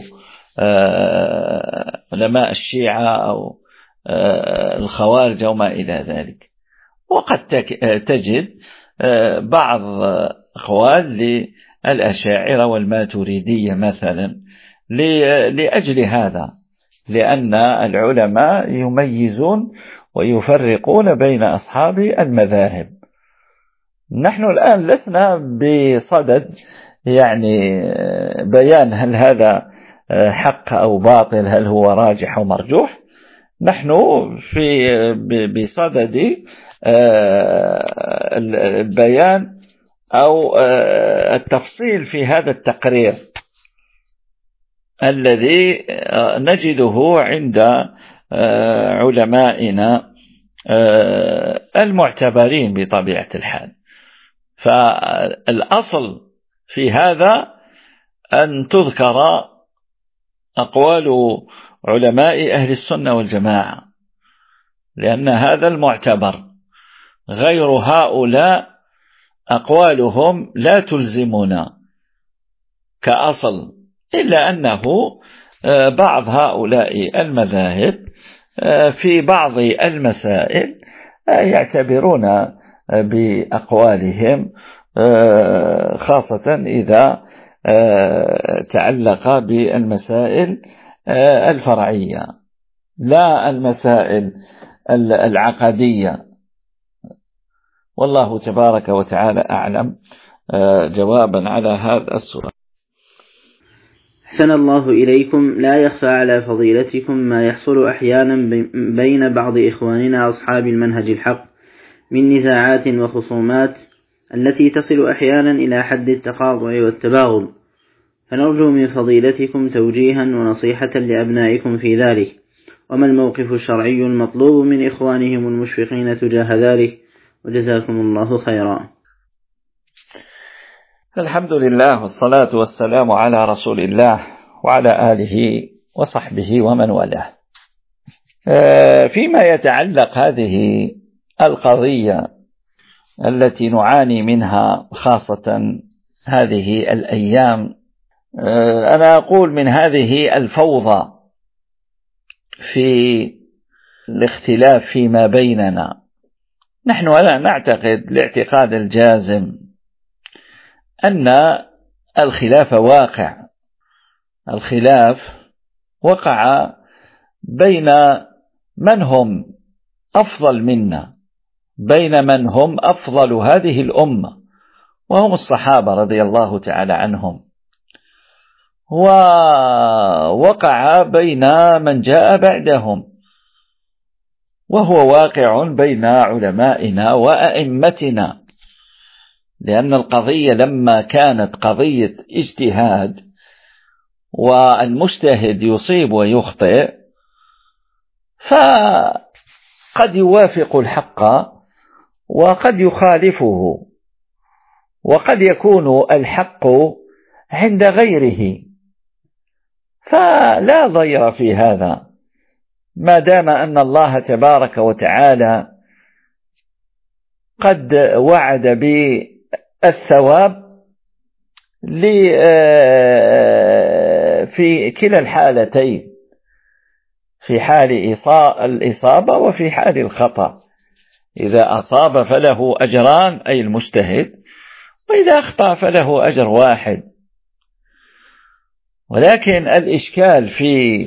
علماء الشيعة أو الخوارج وما إلى ذلك. وقد تجد بعض أقوال للأشاعرة والماتريدية مثلا لأجل هذا، لأن العلماء يميزون ويفرقون بين أصحاب المذاهب. نحن الآن لسنا بصدد يعني بيان هل هذا حق أو باطل، هل هو راجح أو مرجوح. نحن في بصدد البيان أو التفصيل في هذا التقرير الذي نجده عند علمائنا المعتبرين بطبيعة الحال. فالأصل في هذا أن تذكر أقوال علماء أهل السنة والجماعة، لأن هذا المعتبر، غير هؤلاء أقوالهم لا تلزمنا كأصل، إلا أنه بعض هؤلاء المذاهب في بعض المسائل يعتبرون بأقوالهم، خاصة إذا تعلق بالمسائل الفرعية لا المسائل العقدية. والله تبارك وتعالى أعلم. جوابا على هذا السؤال. أحسن الله إليكم. لا يخفى على فضيلتكم ما يحصل أحيانا بين بعض إخواننا أصحاب المنهج الحق من نزاعات وخصومات التي تصل أحيانا إلى حد التقاطع والتباغض، فنرجو من فضيلتكم توجيها ونصيحة لأبنائكم في ذلك، وما الموقف الشرعي المطلوب من إخوانهم المشفقين تجاه ذلك، وجزاكم الله خيرا. الحمد لله والصلاة والسلام على رسول الله وعلى آله وصحبه ومن والاه. فيما يتعلق هذه القضية التي نعاني منها خاصة هذه الأيام، أنا أقول من هذه الفوضى في الاختلاف فيما بيننا، نحن لا نعتقد الاعتقاد الجازم أن الخلاف واقع. الخلاف وقع بين من هم أفضل منا، بين من هم أفضل هذه الأمة وهم الصحابة رضي الله تعالى عنهم، ووقع بين من جاء بعدهم، وهو واقع بين علمائنا وأئمتنا. لأن القضية لما كانت قضية اجتهاد والمجتهد يصيب ويخطئ، فقد يوافق الحق وقد يخالفه، وقد يكون الحق عند غيره، فلا ضير في هذا ما دام أن الله تبارك وتعالى قد وعد بالثواب في كلا الحالتين، في حال الإصابة وفي حال الخطأ. إذا أصاب فله أجران أي المجتهد، وإذا أخطأ فله أجر واحد. ولكن الإشكال في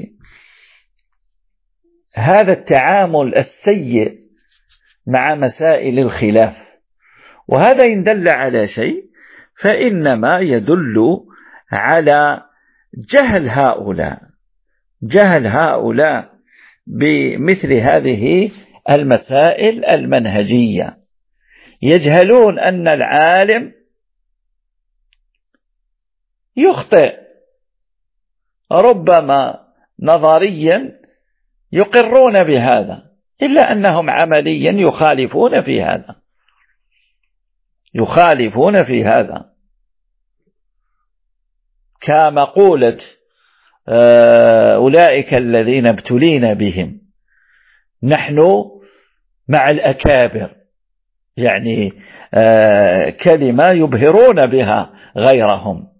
هذا التعامل السيء مع مسائل الخلاف، وهذا إن دل على شيء فإنما يدل على جهل هؤلاء جهل هؤلاء بمثل هذه المسائل المنهجية. يجهلون أن العالم يخطئ، ربما نظريا يقرون بهذا، إلا أنهم عمليا يخالفون في هذا يخالفون في هذا كمقولة أولئك الذين ابتلينا بهم، نحن مع الأكابر، يعني كلمة يبهرون بها غيرهم.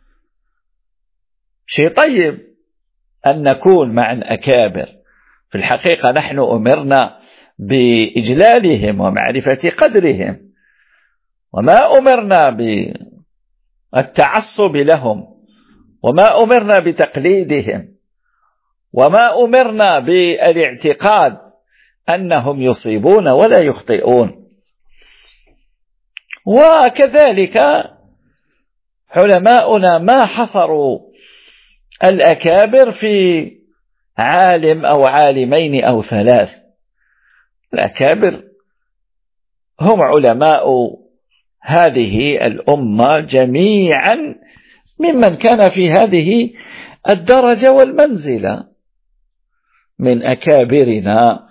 شيء طيب أن نكون مع الأكابر، في الحقيقة نحن أمرنا بإجلالهم ومعرفة قدرهم، وما أمرنا بالتعصب لهم، وما أمرنا بتقليدهم، وما أمرنا بالاعتقاد أنهم يصيبون ولا يخطئون. وكذلك علماؤنا ما حصروا الأكابر في عالم أو عالمين أو ثلاث. الأكابر هم علماء هذه الأمة جميعا ممن كان في هذه الدرجة والمنزلة، من أكابرنا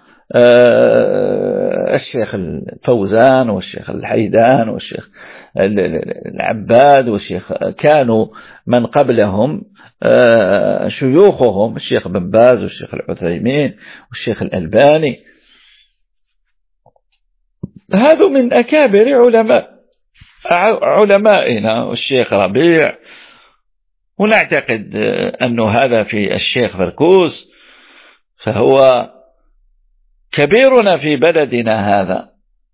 الشيخ الفوزان والشيخ الحيدان والشيخ العباد والشيخ، كانوا من قبلهم شيوخهم الشيخ بن باز والشيخ العثيمين والشيخ الألباني، هذا من أكابر علماء علمائنا والشيخ ربيع. ونعتقد أنه هذا في الشيخ فركوس، فهو كبيرنا في بلدنا هذا.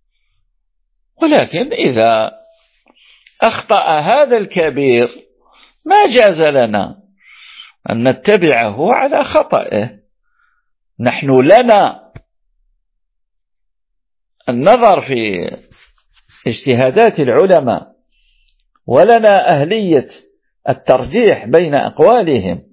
ولكن إذا أخطأ هذا الكبير ما جاز لنا أن نتبعه على خطئه. نحن لنا النظر في اجتهادات العلماء، ولنا أهلية الترجيح بين أقوالهم.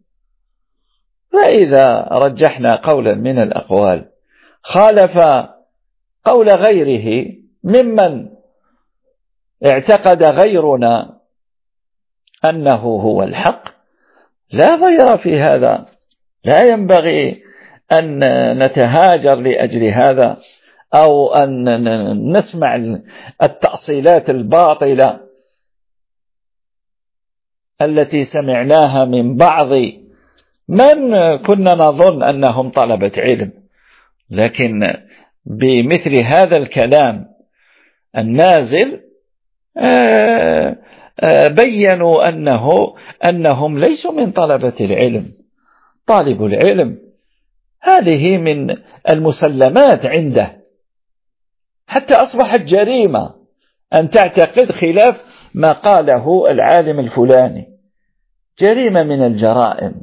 فإذا رجحنا قولا من الأقوال خالف قول غيره ممن اعتقد غيرنا أنه هو الحق، لا ضير في هذا. لا ينبغي أن نتهاجر لأجل هذا، أو أن نسمع التأصيلات الباطلة التي سمعناها من بعض من كنا نظن أنهم طلبة علم. لكن بمثل هذا الكلام النازل بيّنوا أنه أنهم ليسوا من طلبة العلم. طالب العلم هذه من المسلمات عنده، حتى أصبحت جريمة أن تعتقد خلاف ما قاله العالم الفلاني، جريمة من الجرائم.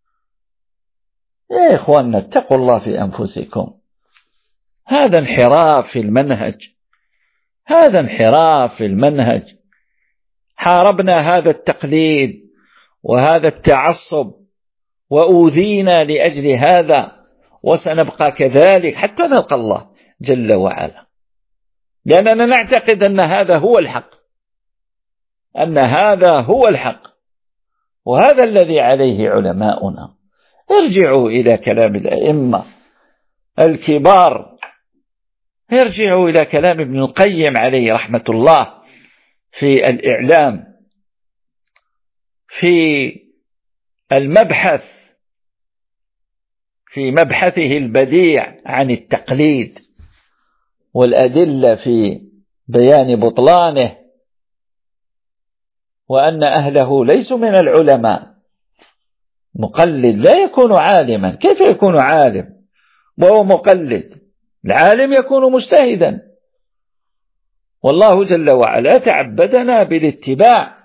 يا إخواننا اتقوا الله في أنفسكم، هذا انحراف في المنهج، هذا انحراف في المنهج. حاربنا هذا التقليد وهذا التعصب وأوذينا لأجل هذا، وسنبقى كذلك حتى نلقى الله جل وعلا، لأننا نعتقد أن هذا هو الحق، أن هذا هو الحق، وهذا الذي عليه علماؤنا. ارجعوا إلى كلام الأئمة الكبار، ارجعوا إلى كلام ابن القيم عليه رحمة الله في الإعلام، في المبحث في مبحثه البديع عن التقليد والأدلة في بيان بطلانه، وأن أهله ليسوا من العلماء. مقلد لا يكون عالما. كيف يكون عالم وهو مقلد؟ العالم يكون مجتهدا، والله جل وعلا تعبدنا بالاتباع،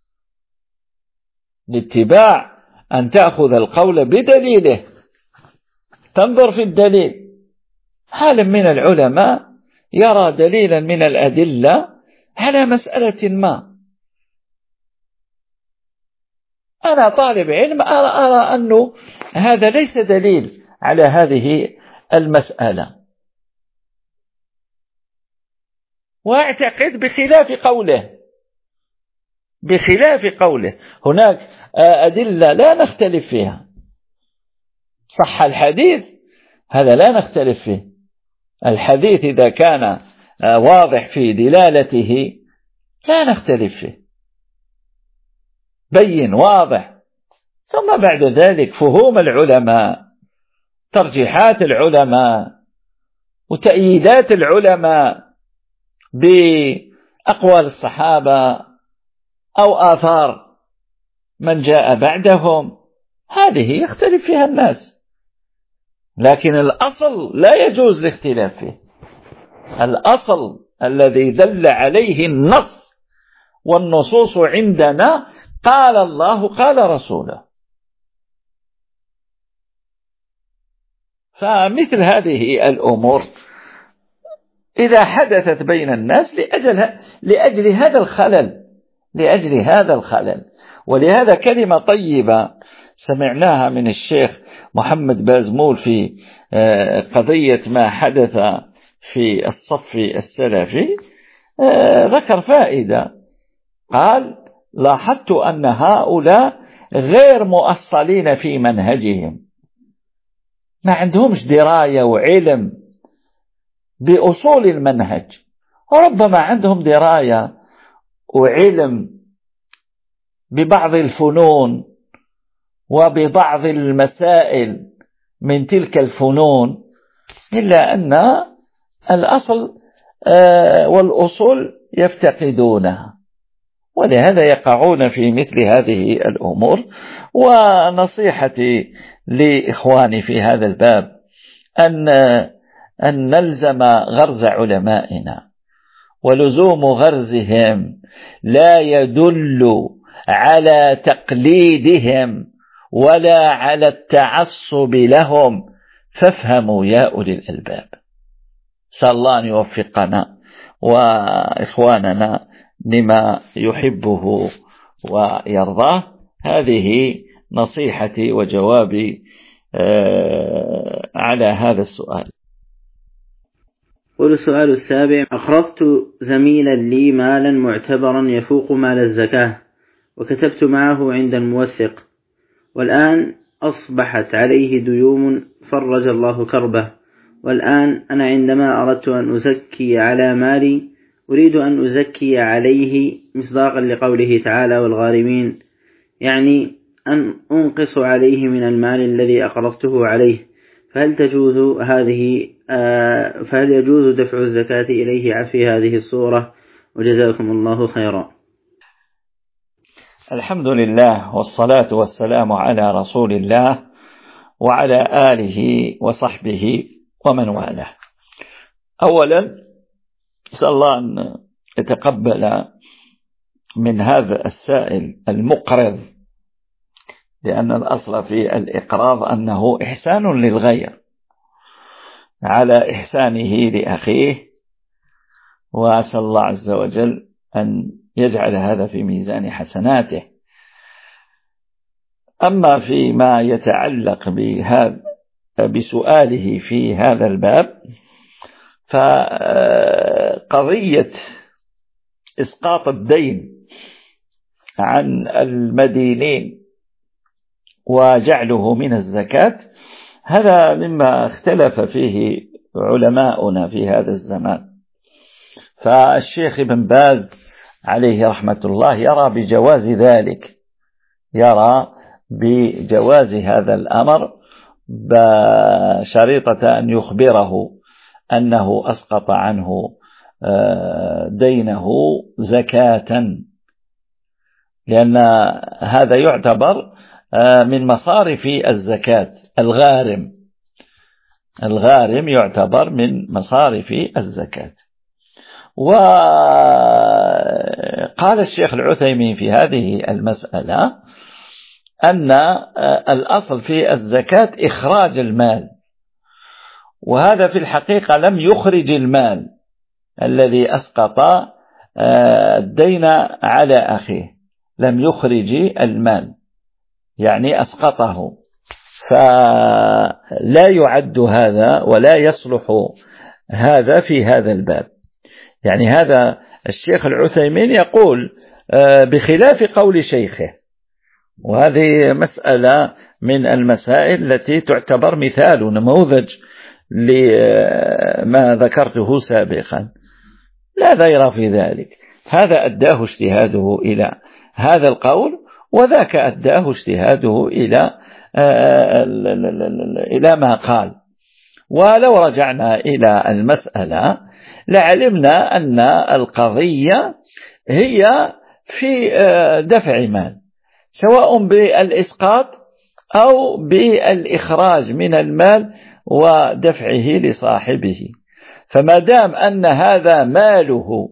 الاتباع أن تأخذ القول بدليله، تنظر في الدليل. عالم من العلماء يرى دليلا من الأدلة على مسألة ما، أنا طالب علم أرى, أرى أنه هذا ليس دليل على هذه المسألة، وأعتقد بخلاف قوله بخلاف قوله هناك أدلة لا نختلف فيها. صح الحديث هذا لا نختلف فيه، الحديث إذا كان واضح في دلالته لا نختلف فيه، بين واضح. ثم بعد ذلك فهوم العلماء، ترجيحات العلماء، وتأييدات العلماء بأقوال الصحابة أو آثار من جاء بعدهم، هذه يختلف فيها الناس، لكن الأصل لا يجوز الاختلاف فيه. الأصل الذي دل عليه النص والنصوص عندنا قال الله قال رسوله. فمثل هذه الأمور إذا حدثت بين الناس لأجل, لأجل هذا الخلل لأجل هذا الخلل ولهذا كلمة طيبة سمعناها من الشيخ محمد بازمول في قضية ما حدث في الصف السلفي، ذكر فائدة، قال: لاحظت أن هؤلاء غير مؤصلين في منهجهم، ما عندهمش دراية وعلم بأصول المنهج، وربما عندهم دراية وعلم ببعض الفنون وببعض المسائل من تلك الفنون، إلا أن الأصل والأصول يفتقدونها، ولهذا يقعون في مثل هذه الأمور. ونصيحتي لإخواني في هذا الباب أن أن نلزم غرز علمائنا، ولزوم غرزهم لا يدل على تقليدهم ولا على التعصب لهم، فافهموا يا أولي الألباب. سأل الله أن يوفقنا وإخواننا لما يحبه ويرضاه. هذه نصيحتي وجوابي على هذا السؤال. والسؤال السابع: أقرضت زميلا لي مالا معتبرا يفوق مال الزكاة، وكتبت معه عند الموثق، والآن أصبحت عليه ديون فرج الله كربه، والآن أنا عندما أردت أن أزكي على مالي أريد أن أزكي عليه مصداقا لقوله تعالى: والغارمين، يعني أن أنقص عليه من المال الذي أقرضته عليه، فهل تجوز هذه آه فهل يجوز دفع الزكاة إليه في هذه الصورة؟ وجزاكم الله خيرا. الحمد لله والصلاة والسلام على رسول الله وعلى آله وصحبه ومن والاه. أولا أسأل الله أن يتقبل من هذا السائل المقرض، لأن الأصل في الإقراض أنه إحسان للغير على إحسانه لأخيه، وأسأل الله عز وجل أن يجعل هذا في ميزان حسناته. أما فيما يتعلق بهذا بسؤاله في هذا الباب، فقضية إسقاط الدين عن المدينين وجعله من الزكاة هذا مما اختلف فيه علماؤنا في هذا الزمان. فالشيخ ابن باز عليه رحمة الله يرى بجواز ذلك، يرى بجواز هذا الأمر بشريطة أن يخبره أنه أسقط عنه دينه زكاة، لأن هذا يعتبر من مصارف الزكاة. الغارم الغارم يعتبر من مصارف الزكاة. وقال الشيخ العثيمين في هذه المسألة أن الأصل في الزكاة إخراج المال، وهذا في الحقيقة لم يخرج المال الذي أسقط الدين على أخيه، لم يخرج المال يعني أسقطه، فلا يعد هذا ولا يصلح هذا في هذا الباب. يعني هذا الشيخ العثيمين يقول بخلاف قول شيخه، وهذه مسألة من المسائل التي تعتبر مثال ونموذج لما ذكرته سابقا، لا ضير في ذلك. هذا أداه اجتهاده إلى هذا القول، وذاك أداه اجتهاده إلى إلى ما قال. ولو رجعنا إلى المسألة لعلمنا أن القضية هي في دفع مال، سواء بالإسقاط أو بالإخراج من المال ودفعه لصاحبه. فما دام أن هذا ماله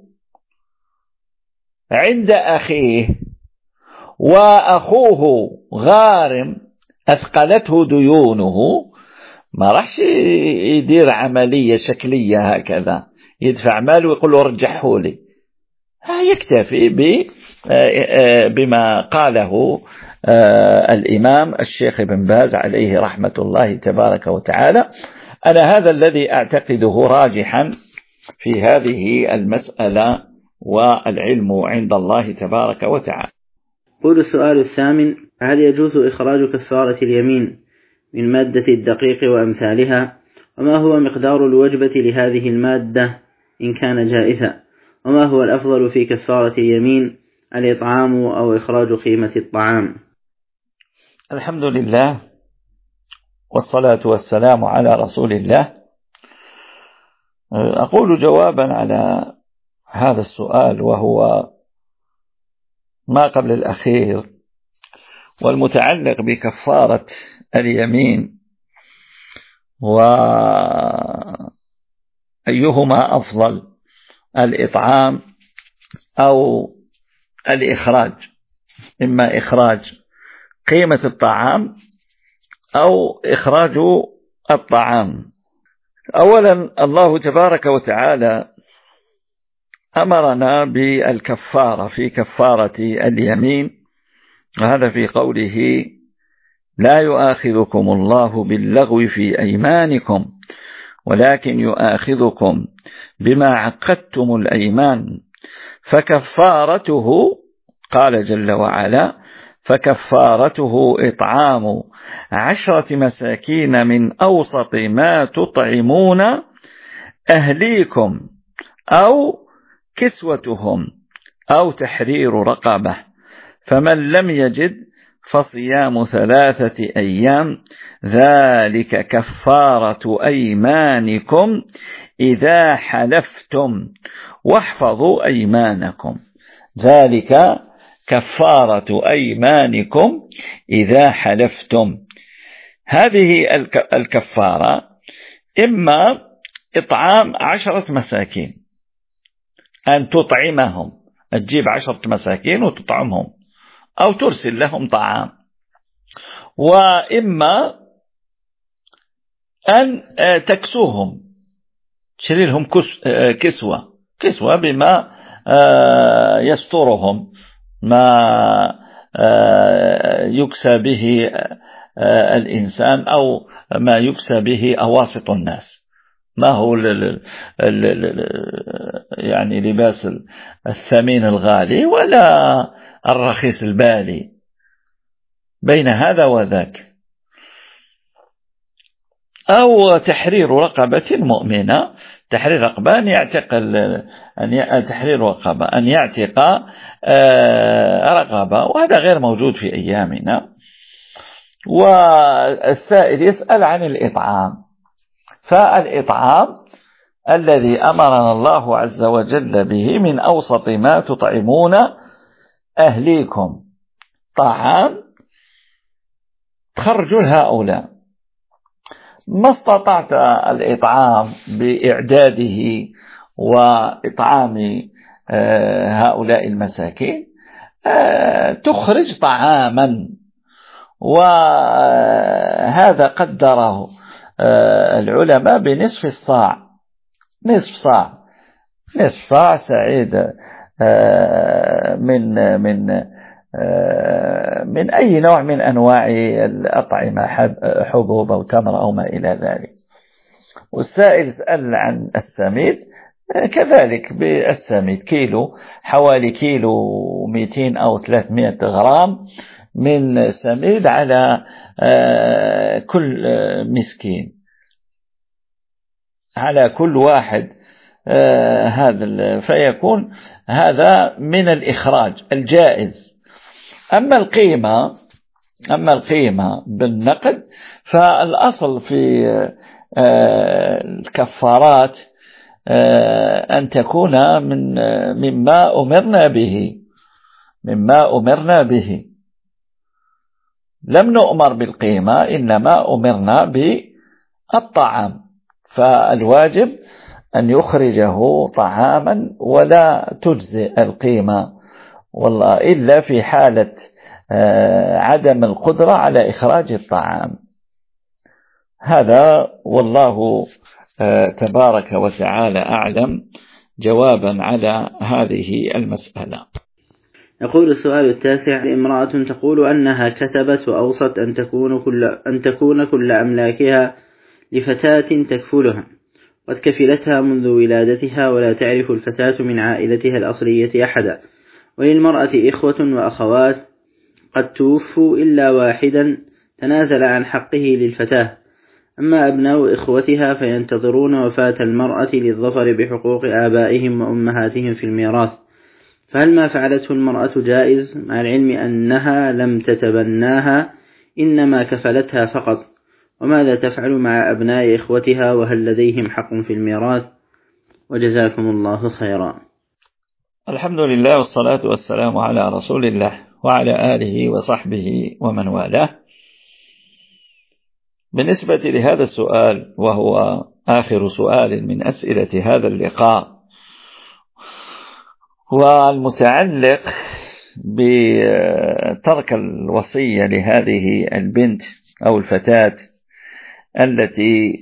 عند أخيه وأخوه غارم أثقلته ديونه، ما راحش يدير عملية شكلية هكذا يدفع مال ويقول له رجحه لي، يكتفي بما قاله الإمام الشيخ ابن باز عليه رحمة الله تبارك وتعالى. أنا هذا الذي أعتقده راجحا في هذه المسألة، والعلم عند الله تبارك وتعالى. قول السؤال الثامن: هل يجوز إخراج كفارة اليمين من مادة الدقيق وأمثالها؟ وما هو مقدار الوجبة لهذه المادة إن كان جائزا؟ وما هو الأفضل في كفارة اليمين، الإطعام أو إخراج قيمة الطعام؟ الحمد لله والصلاة والسلام على رسول الله. أقول جوابا على هذا السؤال وهو ما قبل الأخير والمتعلق بكفارة اليمين، وأيهما أفضل، الإطعام أو الإخراج، إما إخراج قيمة الطعام أو إخراج الطعام. أولا الله تبارك وتعالى أمرنا بالكفارة في كفارة اليمين، وهذا في قوله: لا يؤاخذكم الله باللغو في أيمانكم ولكن يؤاخذكم بما عقدتم الأيمان فكفارته، قال جل وعلا: فكفارته إطعام عشرة مساكين من أوسط ما تطعمون أهليكم أو كسوتهم أو تحرير رقبة، فمن لم يجد فصيام ثلاثة أيام ذلك كفارة أيمانكم إذا حلفتم واحفظوا أيمانكم. ذلك كفارة أيمانكم إذا حلفتم. هذه الكفارة إما إطعام عشرة مساكين، أن تطعمهم، تجيب عشرة مساكين وتطعمهم أو ترسل لهم طعام، وإما أن تكسوهم، تشري لهم كسوة كسوة بما يسترهم، ما يكسى به الإنسان أو ما يكسى به أواسط الناس، ما هو ال ال ال يعني لباس الثمين الغالي ولا الرخيص البالي، بين هذا وذاك. أو تحرير رقبة مؤمنة، تحرير رقبة أن يعتق أن تحرير رقبة أن يعتق رقبة، وهذا غير موجود في أيامنا. والسائل يسأل عن الإطعام، فالإطعام الذي أمرنا الله عز وجل به من أوسط ما تطعمون أهليكم، طعام تخرجوا لهؤلاء، ما استطعت الإطعام بإعداده وإطعام هؤلاء المساكين تخرج طعاما، وهذا قدره العلماء بنصف الصاع، نصف صاع نصف صاع سعيد من من من أي نوع من أنواع الأطعمة، حبوب أو تمر أو ما إلى ذلك. والسائل سأل عن السميد، كذلك بالسميد كيلو، حوالي كيلو مئتين أو ثلاثمائة غرام من سميد على كل مسكين، على كل واحد هذا، فيكون هذا من الإخراج الجائز. أما القيمة أما القيمة بالنقد، فالأصل في الكفارات أن تكون من مما أمرنا به مما أمرنا به لم نؤمر بالقيمة، إنما أمرنا بالطعام، فالواجب أن يخرجه طعاما ولا تجزئ القيمة، والله إلا في حالة عدم القدرة على إخراج الطعام. هذا والله تبارك وتعالى أعلم جوابا على هذه المسألة. يقول السؤال التاسع: امرأة تقول أنها كتبت وأوصت أن تكون كل, أن تكون كل أملاكها لفتاة تكفلها، قد كفلتها منذ ولادتها ولا تعرف الفتاة من عائلتها الأصلية أحدا، وللمرأة إخوة وأخوات قد توفوا إلا واحدا تنازل عن حقه للفتاة، أما أبناء إخوتها فينتظرون وفاة المرأة للظفر بحقوق آبائهم وأمهاتهم في الميراث، فهل ما فعلته المرأة جائز مع العلم أنها لم تتبناها إنما كفلتها فقط؟ وماذا تفعل مع أبناء إخوتها وهل لديهم حق في الميراث؟ وجزاكم الله خيرا. الحمد لله والصلاة والسلام على رسول الله وعلى آله وصحبه ومن والاه. بالنسبة لهذا السؤال وهو آخر سؤال من أسئلة هذا اللقاء والمتعلق بترك الوصية لهذه البنت أو الفتاة التي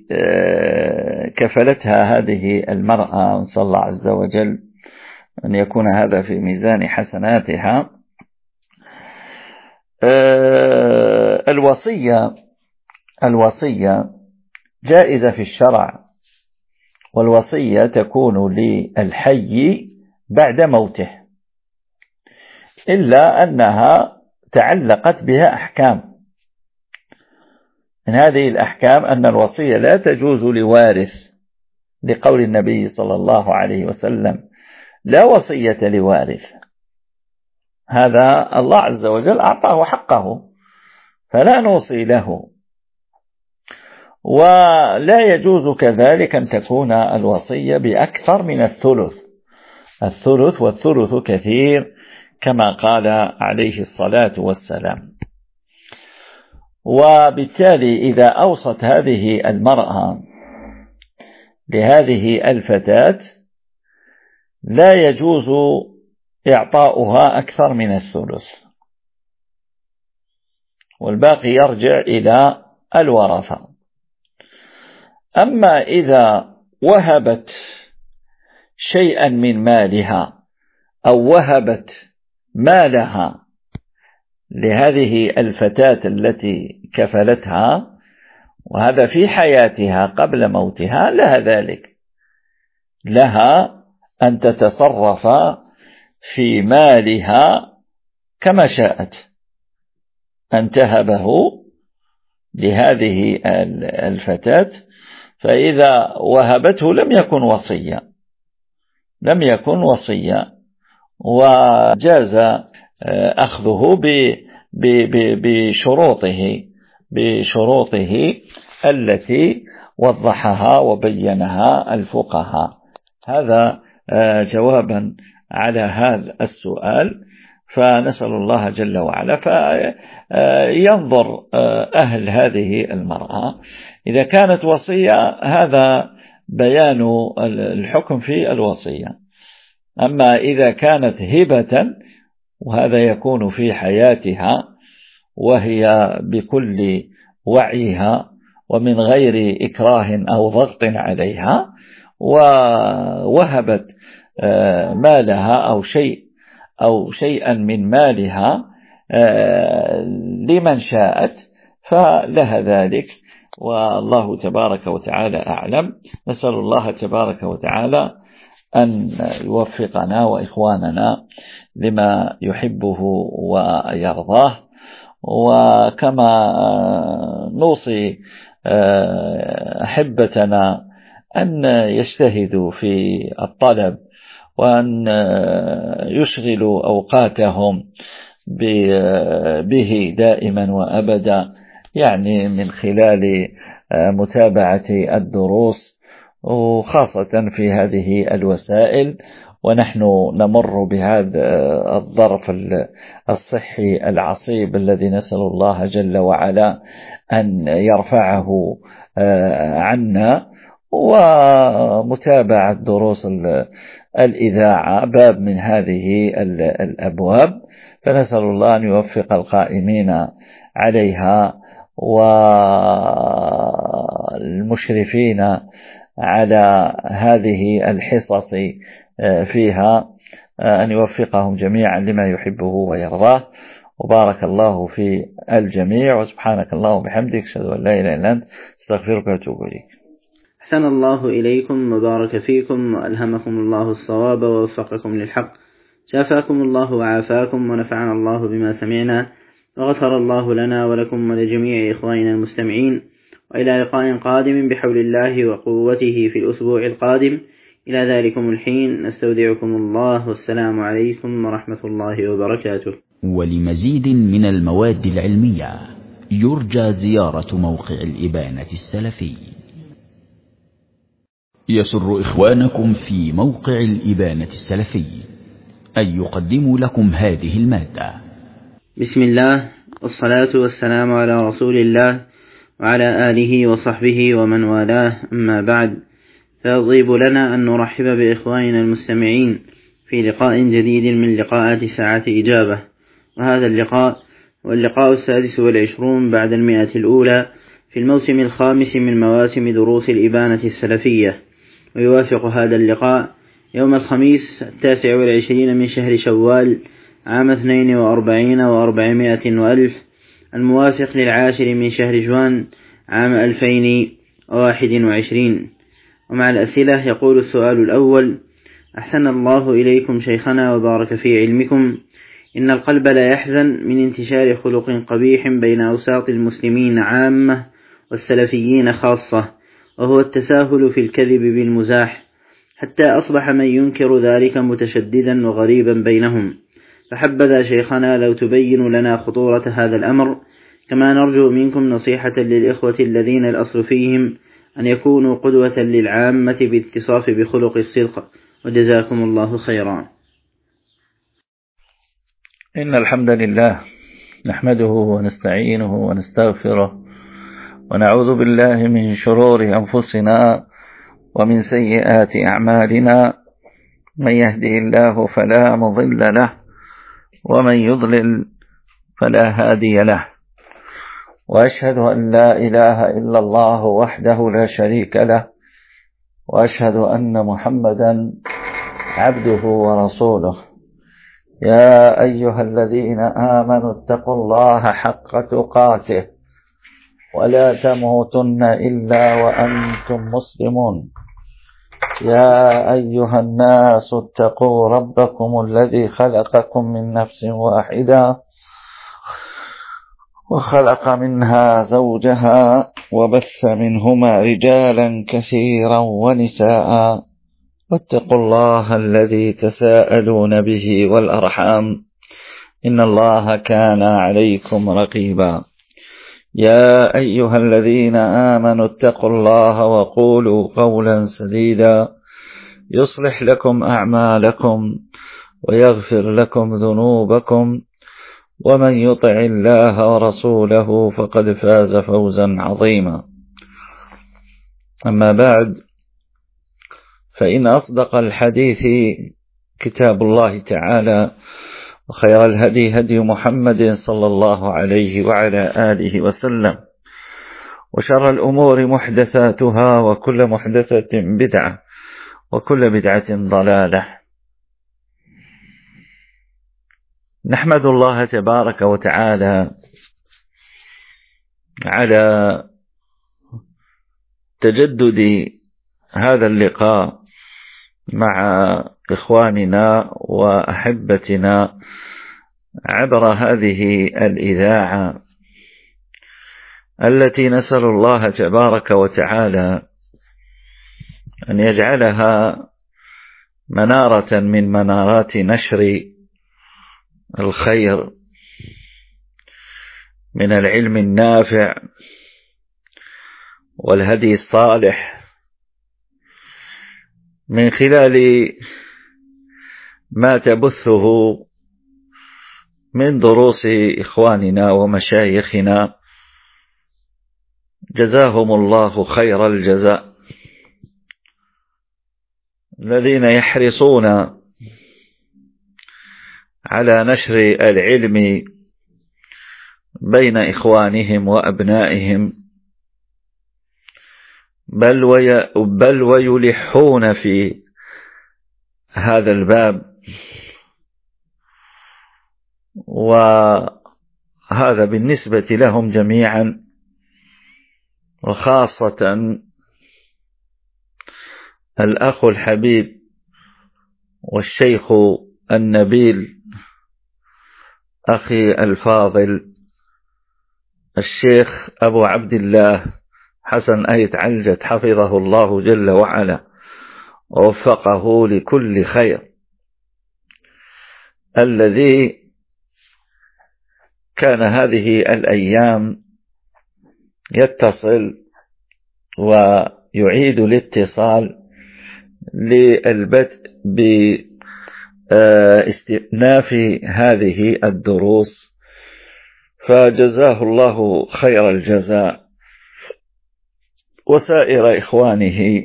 كفلتها هذه المرأة، نسأل الله عز وجل أن يكون هذا في ميزان حسناتها. الوصية الوصية جائزة في الشرع، والوصية تكون للحي بعد موته، إلا أنها تعلقت بها أحكام. من هذه الأحكام أن الوصية لا تجوز لوارث، لقول النبي صلى الله عليه وسلم: لا وصية لوارث. هذا الله عز وجل أعطاه حقه فلا نوصي له. ولا يجوز كذلك أن تكون الوصية بأكثر من الثلث الثلث والثلث كثير كما قال عليه الصلاة والسلام. وبالتالي إذا أوصت هذه المرأة لهذه الفتاة لا يجوز إعطاؤها أكثر من الثلث، والباقي يرجع إلى الورثة. أما إذا وهبت شيئا من مالها أو وهبت مالها لهذه الفتاة التي كفلتها وهذا في حياتها قبل موتها، لها ذلك، لها أن تتصرف في مالها كما شاءت، أن تهبه لهذه الفتاة. فإذا وهبته لم يكن وصية لم يكن وصية وجاز أخذه بشروطه بشروطه التي وضحها وبينها الفقهاء. هذا جوابا على هذا السؤال. فنسأل الله جل وعلا فينظر أهل هذه المرأة إذا كانت وصية، هذا بيان الحكم في الوصية. أما إذا كانت هبة وهذا يكون في حياتها وهي بكل وعيها ومن غير إكراه أو ضغط عليها، ووهبت مالها أو شيء أو شيئا من مالها لمن شاءت فلها ذلك، والله تبارك وتعالى أعلم. نسأل الله تبارك وتعالى أن يوفقنا وإخواننا لما يحبه ويرضاه. وكما نوصي أحبتنا أن يجتهدوا في الطلب وأن يشغلوا أوقاتهم به دائما وأبدا، يعني من خلال متابعة الدروس وخاصة في هذه الوسائل. ونحن نمر بهذا الظرف الصحي العصيب الذي نسأل الله جل وعلا أن يرفعه عنا، ومتابعة دروس الإذاعة باب من هذه الأبواب، فنسأل الله أن يوفق القائمين عليها والمشرفين على هذه الحصص فيها أن يوفقهم جميعا لما يحبه ويرضاه، وبارك الله في الجميع، وسبحانك اللهم وبحمدك أشهد أن لا إله إلا أنت استغفرك وأتوب إليك. أحسن الله إليكم وبارك فيكم وألهمكم الله الصواب ووفقكم للحق، شافاكم الله وعافاكم ونفعنا الله بما سمعنا، وغفر الله لنا ولكم ولجميع إخواننا المستمعين، وإلى لقاء قادم بحول الله وقوته في الأسبوع القادم. إلى ذلكم الحين نستودعكم الله، والسلام عليكم ورحمة الله وبركاته. ولمزيد من المواد العلمية يرجى زيارة موقع الإبانة السلفي. يسر إخوانكم في موقع الإبانة السلفي أن يقدموا لكم هذه المادة. بسم الله والصلاة والسلام على رسول الله وعلى آله وصحبه ومن والاه، أما بعد، فيطيب لنا أن نرحب بإخواننا المستمعين في لقاء جديد من لقاءات ساعة إجابة، وهذا اللقاء هو اللقاء السادس والعشرون بعد المئة الأولى في الموسم الخامس من مواسم دروس الإبانة السلفية، ويوافق هذا اللقاء يوم الخميس التاسع والعشرين من شهر شوال عام اثنين وأربعين وأربعمائة وألف، الموافق للعاشر من شهر جوان عام ألفين وواحد وعشرين. ومع الأسئلة يقول السؤال الأول: أحسن الله إليكم شيخنا وبارك في علمكم، إن القلب لا يحزن من انتشار خلق قبيح بين أوساط المسلمين عامة والسلفيين خاصة، وهو التساهل في الكذب بالمزاح، حتى أصبح من ينكر ذلك متشددا وغريبا بينهم، فحبذا شيخنا لو تبين لنا خطورة هذا الأمر، كما نرجو منكم نصيحة للإخوة الذين الأصل فيهم أن يكونوا قدوة للعامة باتصاف بخلق الصدق، وجزاكم الله خيرا. إن الحمد لله نحمده ونستعينه ونستغفره، ونعوذ بالله من شرور أنفسنا ومن سيئات أعمالنا، من يهده الله فلا مضل له، ومن يضلل فلا هادي له، وأشهد أن لا إله إلا الله وحده لا شريك له، وأشهد أن محمدا عبده ورسوله. يا أيها الذين آمنوا اتقوا الله حق تقاته ولا تموتن إلا وأنتم مسلمون. يا أيها الناس اتقوا ربكم الذي خلقكم من نفس واحدة وخلق منها زوجها وبث منهما رجالا كثيرا ونساء، واتقوا الله الذي تساءلون به والأرحام، إن الله كان عليكم رقيبا. يا أيها الذين آمنوا اتقوا الله وقولوا قولا سديدا يصلح لكم أعمالكم ويغفر لكم ذنوبكم، ومن يطع الله ورسوله فقد فاز فوزا عظيما. أما بعد، فإن أصدق الحديث كتاب الله تعالى، وخير الهدي هدي محمد صلى الله عليه وعلى آله وسلم، وشر الأمور محدثاتها، وكل محدثة بدعة، وكل بدعة ضلالة. نحمد الله تبارك وتعالى على تجدد هذا اللقاء مع إخواننا وأحبتنا عبر هذه الإذاعة، التي نسأل الله تبارك وتعالى أن يجعلها منارة من منارات نشر الخير من العلم النافع والهدي الصالح، من خلال ما تبثه من دروس إخواننا ومشايخنا، جزاهم الله خير الجزاء، الذين يحرصون على نشر العلم بين إخوانهم وأبنائهم، بل, وي بل ويلحون في هذا الباب، وهذا بالنسبة لهم جميعا، وخاصة الأخ الحبيب والشيخ النبيل أخي الفاضل الشيخ أبو عبد الله حسن أيت علجت حفظه الله جل وعلا ووفقه لكل خير، الذي كان هذه الأيام يتصل ويعيد الاتصال للبدء باستئناف هذه الدروس، فجزاه الله خير الجزاء، وسائر إخوانه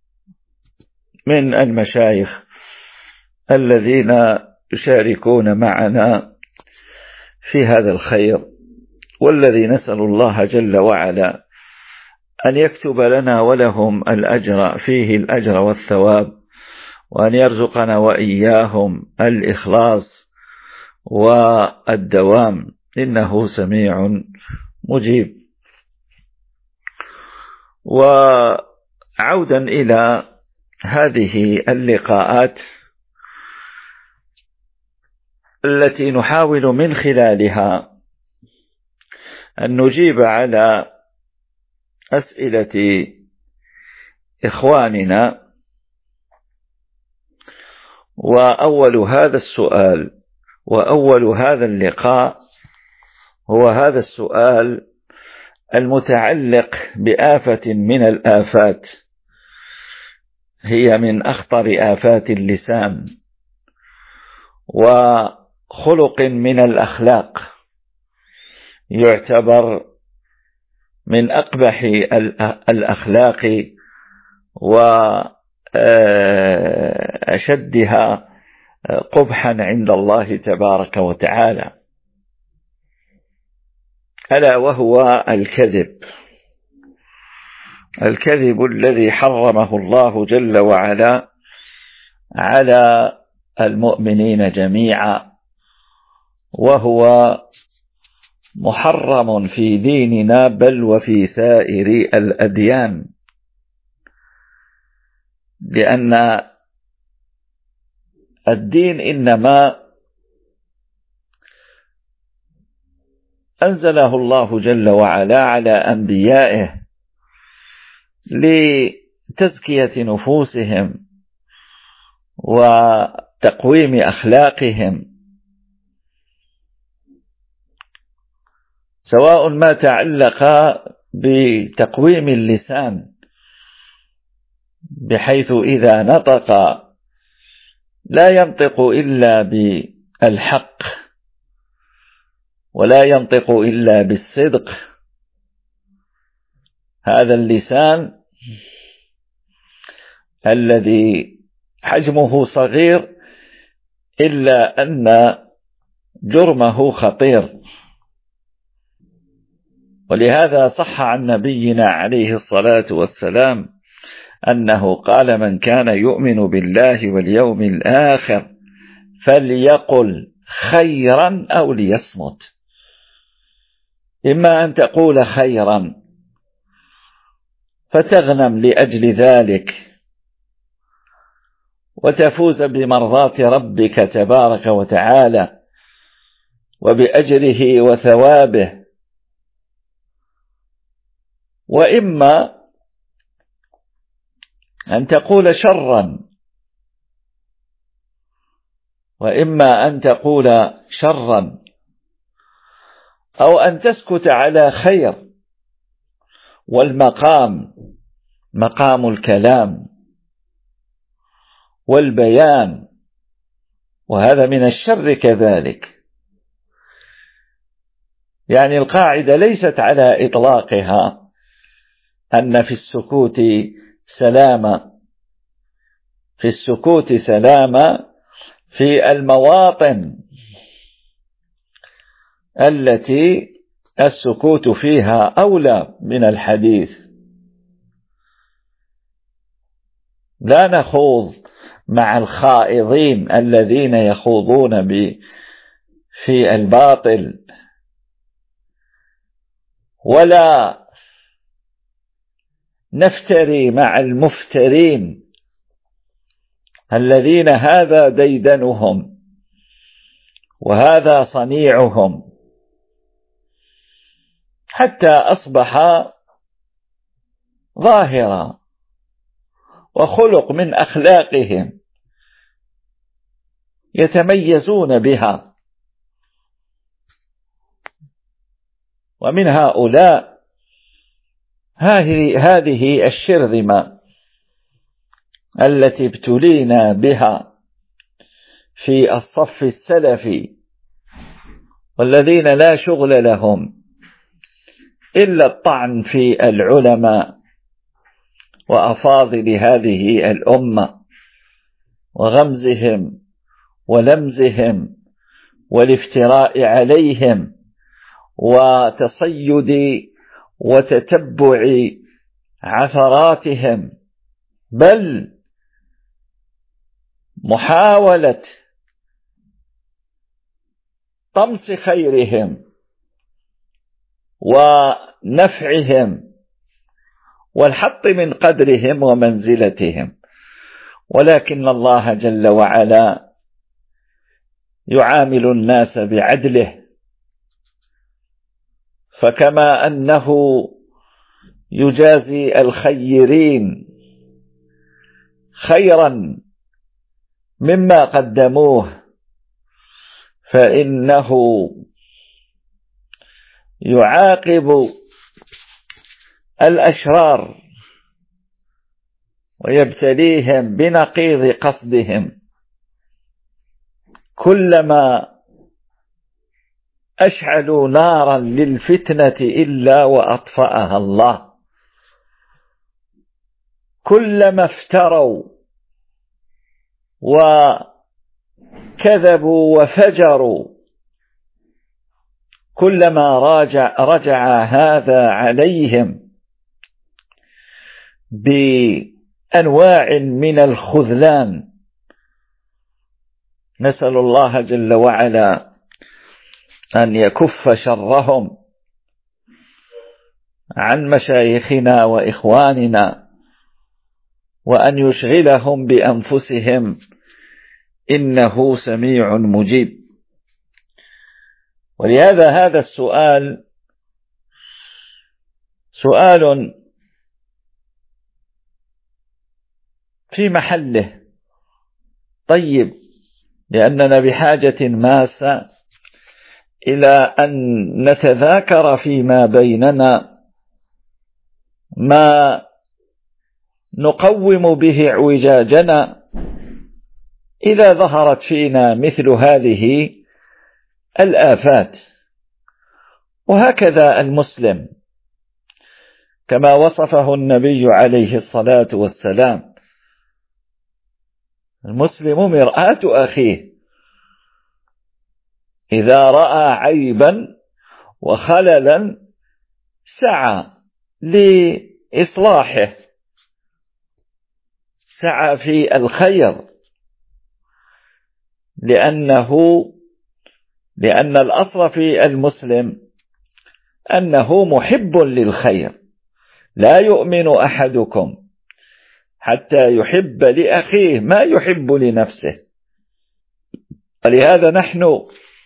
من المشايخ الذين يشاركون معنا في هذا الخير، والذي نسأل الله جل وعلا أن يكتب لنا ولهم الأجر فيه الأجر والثواب، وأن يرزقنا وإياهم الإخلاص والدوام، إنه سميع مجيب. وعودا إلى هذه اللقاءات التي نحاول من خلالها أن نجيب على أسئلة إخواننا، وأول هذا السؤال وأول هذا اللقاء هو هذا السؤال المتعلق بآفة من الآفات، هي من أخطر آفات اللسان وخلق من الأخلاق، يعتبر من أقبح الأخلاق وأشدها قبحا عند الله تبارك وتعالى، ألا وهو الكذب. الكذب الذي حرمه الله جل وعلا على المؤمنين جميعا، وهو محرم في ديننا بل وفي سائر الأديان، لأن الدين إنما أنزله الله جل وعلا على أنبيائه لتزكية نفوسهم وتقويم أخلاقهم، سواء ما تعلق بتقويم اللسان، بحيث إذا نطق لا ينطق إلا بالحق، ولا ينطق إلا بالصدق. هذا اللسان الذي حجمه صغير إلا أن جرمه خطير، ولهذا صح عن نبينا عليه الصلاة والسلام أنه قال: من كان يؤمن بالله واليوم الآخر فليقل خيرا أو ليصمت. إما أن تقول خيرا فتغنم لأجل ذلك وتفوز بمرضاة ربك تبارك وتعالى وبأجره وثوابه، وإما أن تقول شرا وإما أن تقول شرا أو أن تسكت على خير، والمقام مقام الكلام والبيان، وهذا من الشر كذلك. يعني القاعدة ليست على إطلاقها أن في السكوت سلامة، في السكوت سلامة في المواطن التي السكوت فيها أولى من الحديث. لا نخوض مع الخائضين الذين يخوضون في الباطل، ولا نفتري مع المفترين الذين هذا ديدنهم وهذا صنيعهم، حتى أصبح ظاهرا وخلق من أخلاقهم يتميزون بها. ومن هؤلاء هذه الشرذمة التي ابتلينا بها في الصف السلفي، والذين لا شغل لهم إلا الطعن في العلماء وأفاضل هذه الأمة وغمزهم ولمزهم والافتراء عليهم وتصيد وتتبع عثراتهم، بل محاولة طمس خيرهم ونفعهم والحط من قدرهم ومنزلتهم. ولكن الله جل وعلا يعامل الناس بعدله، فكما أنه يجازي الخيرين خيرا مما قدموه، فإنه يعاقب الأشرار ويبتليهم بنقيض قصدهم. كلما أشعلوا نارا للفتنة إلا وأطفأها الله، كلما افتروا وكذبوا وفجروا، كلما راجع رجع هذا عليهم بأنواع من الخذلان. نسأل الله جل وعلا أن يكف شرهم عن مشايخنا وإخواننا، وأن يشغلهم بأنفسهم، إنه سميع مجيب. ولهذا هذا السؤال سؤال في محله طيب، لأننا بحاجة ماسة إلى أن نتذاكر فيما بيننا ما نقوم به اعوجاجنا إذا ظهرت فينا مثل هذه الآفات. وهكذا المسلم كما وصفه النبي عليه الصلاة والسلام: المسلم مرآة أخيه، إذا رأى عيبا وخللا سعى لإصلاحه، سعى في الخير، لأنه لأن الأصل في المسلم أنه محب للخير. لا يؤمن أحدكم حتى يحب لأخيه ما يحب لنفسه. ولهذا نحن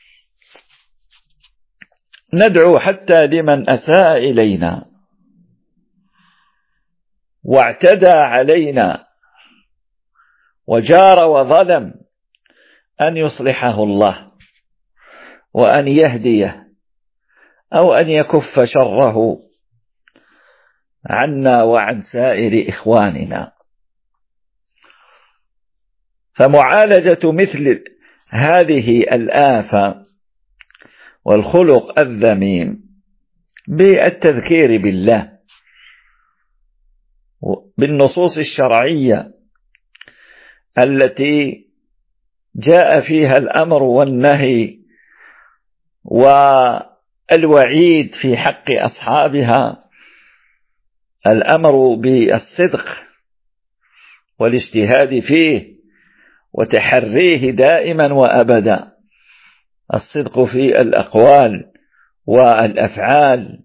ندعو حتى لمن أساء إلينا واعتدى علينا وجار وظلم أن يصلحه الله وأن يهديه أو أن يكف شره عنا وعن سائر إخواننا. فمعالجة مثل هذه الآفة والخلق الذميم بالتذكير بالله بالنصوص الشرعية التي جاء فيها الأمر والنهي الوعيد في حق أصحابها الأمر بالصدق والاجتهاد فيه وتحريه دائما وأبدا، الصدق في الأقوال والأفعال،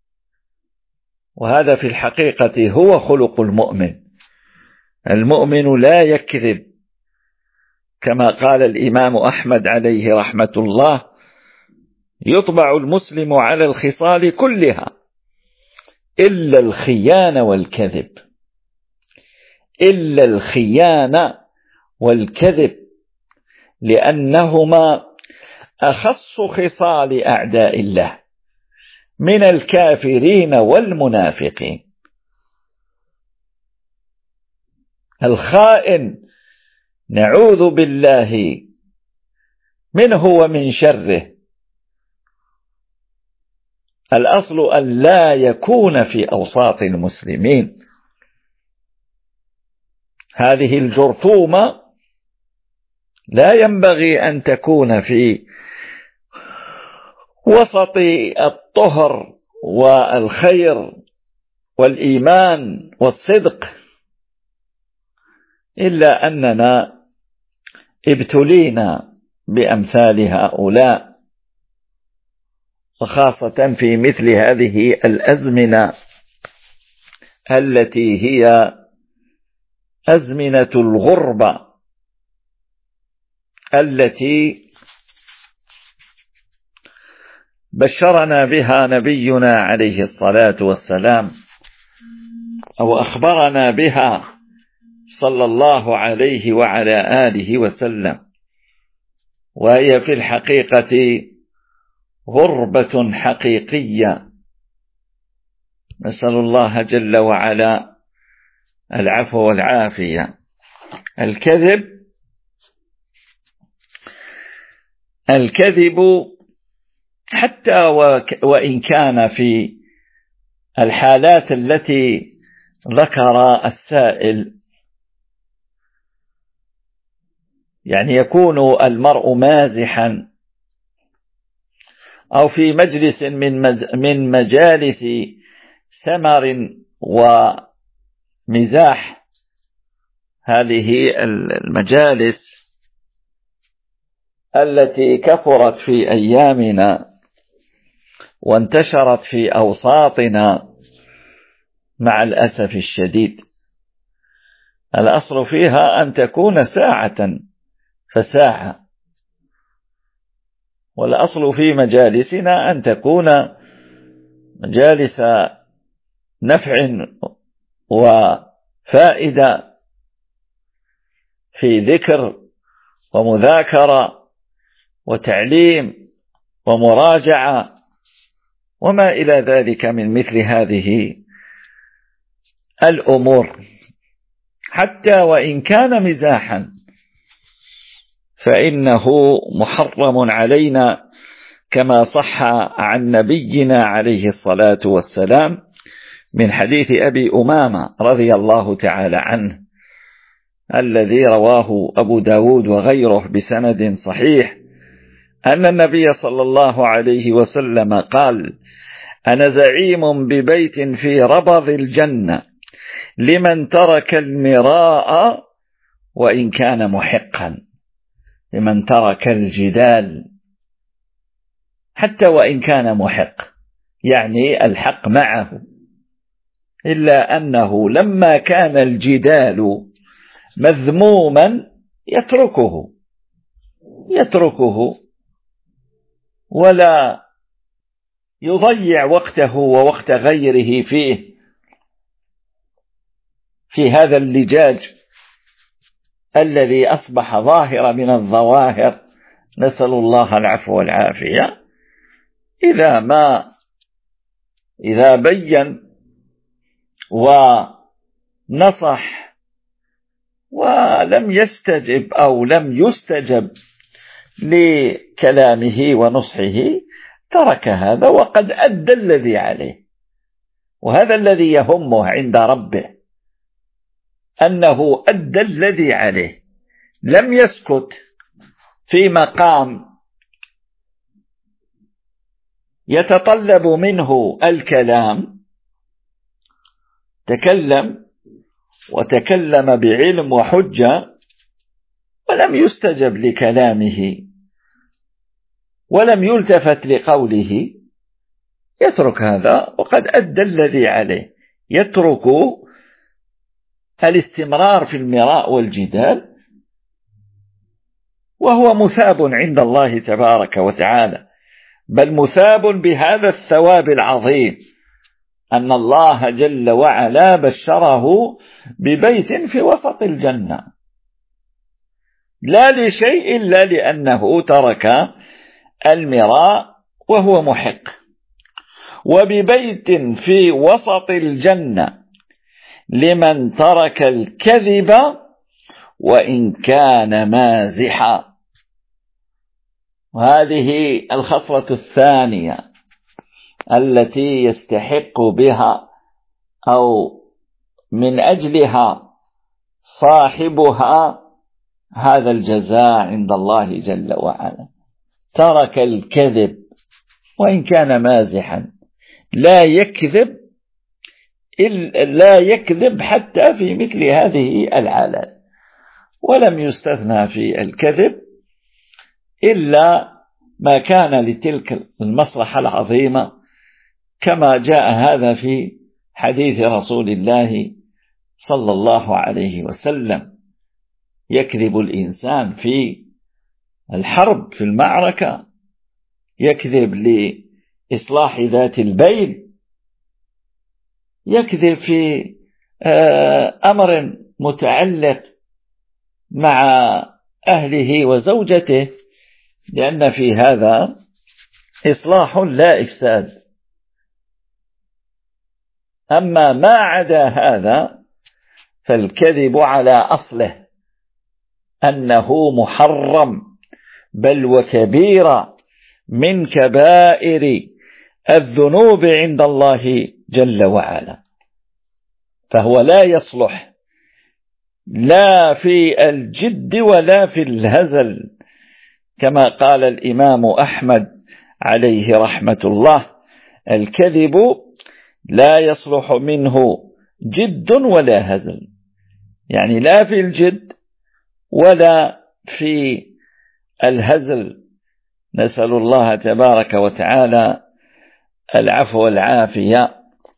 وهذا في الحقيقة هو خلق المؤمن. المؤمن لا يكذب، كما قال الإمام أحمد عليه رحمة الله: يطبع المسلم على الخصال كلها إلا الخيانة والكذب، إلا الخيانة والكذب، لأنهما أخص خصال أعداء الله من الكافرين والمنافقين. الخائن نعوذ بالله منه ومن شره، الأصل أن لا يكون في أوساط المسلمين. هذه الجرثومة لا ينبغي أن تكون في وسط الطهر والخير والإيمان والصدق، إلا أننا ابتلينا بأمثال هؤلاء، وخاصة في مثل هذه الأزمنة التي هي أزمنة الغربة، التي بشرنا بها نبينا عليه الصلاة والسلام، أو أخبرنا بها صلى الله عليه وعلى آله وسلم، وهي في الحقيقة غربة حقيقية. نسأل الله جل وعلا العفو والعافية. الكذب الكذب حتى وإن كان في الحالات التي ذكر السائل، يعني يكون المرء مازحا أو في مجلس من من مجالس سمر ومزاح، هذه المجالس التي كثرت في أيامنا وانتشرت في أوساطنا مع الأسف الشديد، الأصل فيها أن تكون ساعة فساعة، والأصل في مجالسنا أن تكون مجالس نفع وفائدة، في ذكر ومذاكرة وتعليم ومراجعة وما إلى ذلك من مثل هذه الأمور. حتى وإن كان مزاحا فإنه محرم علينا، كما صح عن نبينا عليه الصلاة والسلام من حديث أبي أمامة رضي الله تعالى عنه الذي رواه أبو داود وغيره بسند صحيح، أن النبي صلى الله عليه وسلم قال: أنا زعيم ببيت في ربض الجنة لمن ترك المراء وإن كان محقا، لمن ترك الجدال حتى وإن كان محق، يعني الحق معه، إلا أنه لما كان الجدال مذموما يتركه يتركه ولا يضيع وقته ووقت غيره فيه في هذا اللجاج الذي أصبح ظاهرا من الظواهر، نسأل الله العفو والعافية. إذا ما إذا بين ونصح ولم يستجب أو لم يستجب لكلامه ونصحه ترك هذا وقد أدى الذي عليه، وهذا الذي يهمه عند ربه، أنه أدى الذي عليه، لم يسكت في مقام يتطلب منه الكلام تكلم، وتكلم بعلم وحجة، ولم يستجب لكلامه ولم يلتفت لقوله، يترك هذا وقد أدى الذي عليه، يترك الاستمرار في المراء والجدال، وهو مثاب عند الله تبارك وتعالى، بل مثاب بهذا الثواب العظيم أن الله جل وعلا بشره ببيت في وسط الجنة، لا لشيء إلا لأنه ترك المراء وهو محق، وببيت في وسط الجنة لمن ترك الكذب وإن كان مازحا. وهذه الخصلة الثانية التي يستحق بها أو من أجلها صاحبها هذا الجزاء عند الله جل وعلا، ترك الكذب وإن كان مازحا، لا يكذب لا يكذب حتى في مثل هذه الحالات، ولم يستثنى في الكذب إلا ما كان لتلك المصلحة العظيمة، كما جاء هذا في حديث رسول الله صلى الله عليه وسلم: يكذب الإنسان في الحرب، في المعركة، يكذب لإصلاح ذات البين، يكذب في أمر متعلق مع أهله وزوجته، لأن في هذا إصلاح لا إفساد. أما ما عدا هذا فالكذب على أصله أنه محرم، بل وكبيرة من كبائر الذنوب عند الله جل وعلا، فهو لا يصلح لا في الجد ولا في الهزل، كما قال الإمام أحمد عليه رحمة الله: الكذب لا يصلح منه جد ولا هزل، يعني لا في الجد ولا في الهزل. نسأل الله تبارك وتعالى العفو والعافية.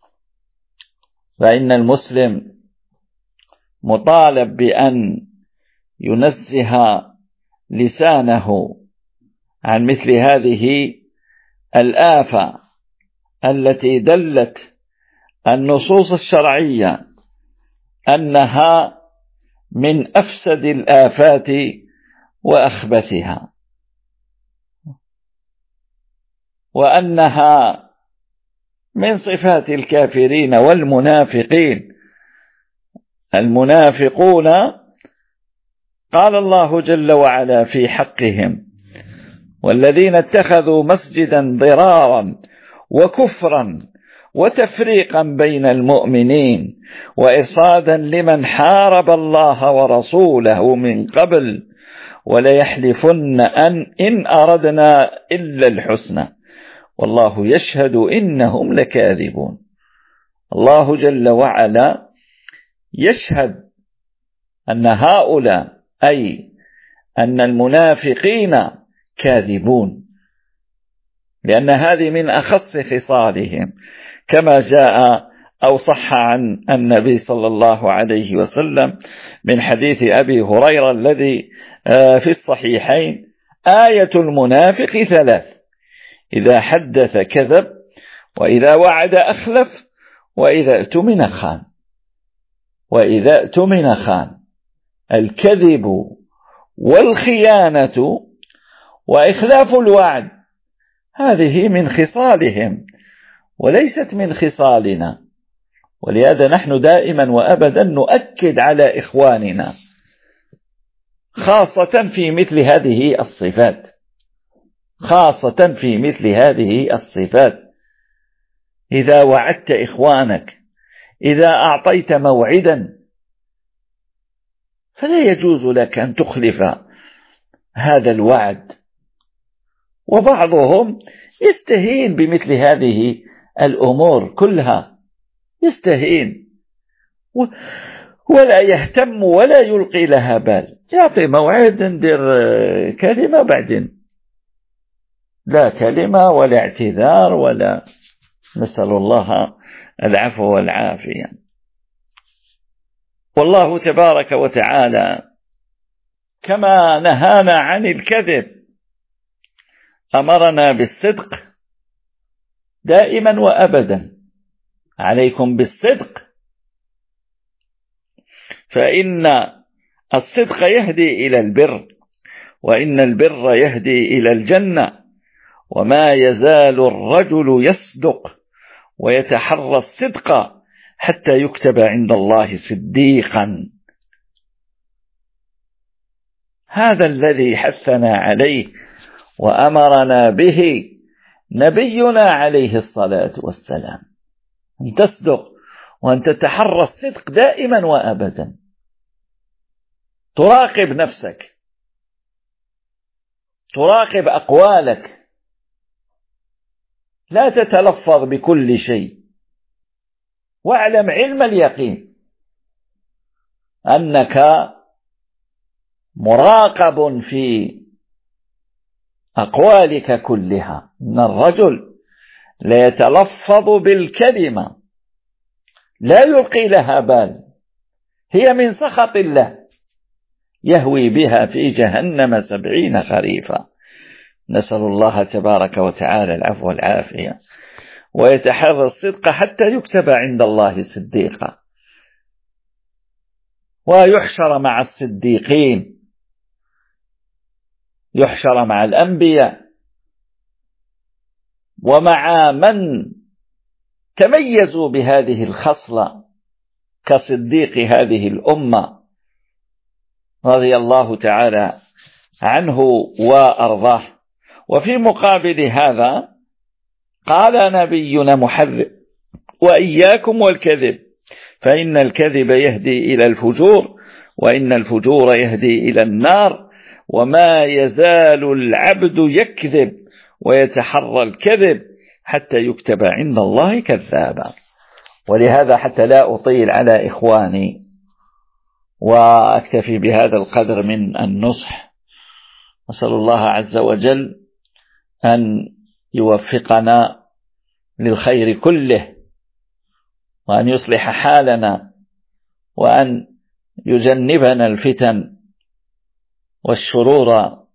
فإن المسلم مطالب بأن ينزه لسانه عن مثل هذه الآفة التي دلت النصوص الشرعية أنها من أفسد الآفات وأخبثها، وأنها من صفات الكافرين والمنافقين. المنافقون قال الله جل وعلا في حقهم: والذين اتخذوا مسجدا ضرارا وكفرا وتفريقا بين المؤمنين وإصادا لمن حارب الله ورسوله من قبل وليحلفن أن إن أردنا إلا الحسنى والله يشهد إنهم لكاذبون. الله جل وعلا يشهد أن هؤلاء، أي أن المنافقين كاذبون، لأن هذه من أخص خصالهم، كما جاء أو صح عن النبي صلى الله عليه وسلم من حديث أبي هريرة الذي في الصحيحين: آية المنافق ثلاث: إذا حدث كذب، وإذا وعد أخلف، وإذا اؤتمن خان. وإذا اؤتمن خان، الكذب والخيانة وإخلاف الوعد، هذه من خصالهم وليست من خصالنا. ولهذا نحن دائما وأبدا نؤكد على إخواننا خاصة في مثل هذه الصفات، خاصة في مثل هذه الصفات. إذا وعدت إخوانك، إذا أعطيت موعدا، فلا يجوز لك أن تخلف هذا الوعد، وبعضهم يستهين بمثل هذه الأمور كلها، يستهين ولا يهتم ولا يلقي لها بال، يعطي موعد ندير كلمة بعدين لا كلمة ولا اعتذار ولا، نسأل الله العفو والعافية. والله تبارك وتعالى كما نهانا عن الكذب أمرنا بالصدق دائما وأبدا. عليكم بالصدق فإن الصدق يهدي إلى البر، وإن البر يهدي إلى الجنة، وما يزال الرجل يصدق ويتحرى الصدق حتى يكتب عند الله صديقا. هذا الذي حثنا عليه وأمرنا به نبينا عليه الصلاة والسلام، أن تصدق وأن تتحرى الصدق دائما وأبدا. تراقب نفسك، تراقب أقوالك، لا تتلفظ بكل شيء، واعلم علم اليقين أنك مراقب في أقوالك كلها. إن الرجل لا يتلفظ بالكلمة لا يلقي لها بال، هي من سخط الله يهوي بها في جهنم سبعين خريفا. نسأل الله تبارك وتعالى العفو والعافية. ويتحرى الصدق حتى يكتب عند الله صديقا، ويحشر مع الصديقين، يحشر مع الأنبياء ومع من تميزوا بهذه الخصلة كصديق هذه الأمة رضي الله تعالى عنه وأرضاه. وفي مقابل هذا قال نبينا محذر: وإياكم والكذب، فإن الكذب يهدي إلى الفجور، وإن الفجور يهدي إلى النار، وما يزال العبد يكذب ويتحرى الكذب حتى يكتب عند الله كذابا. ولهذا حتى لا أطيل على إخواني وأكتفي بهذا القدر من النصح، أسأل الله عز وجل أن يوفقنا للخير كله، وأن يصلح حالنا، وأن يجنبنا الفتن والشرور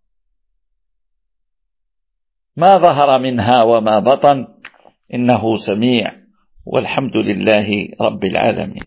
ما ظهر منها وما بطن، إنه سميع، والحمد لله رب العالمين.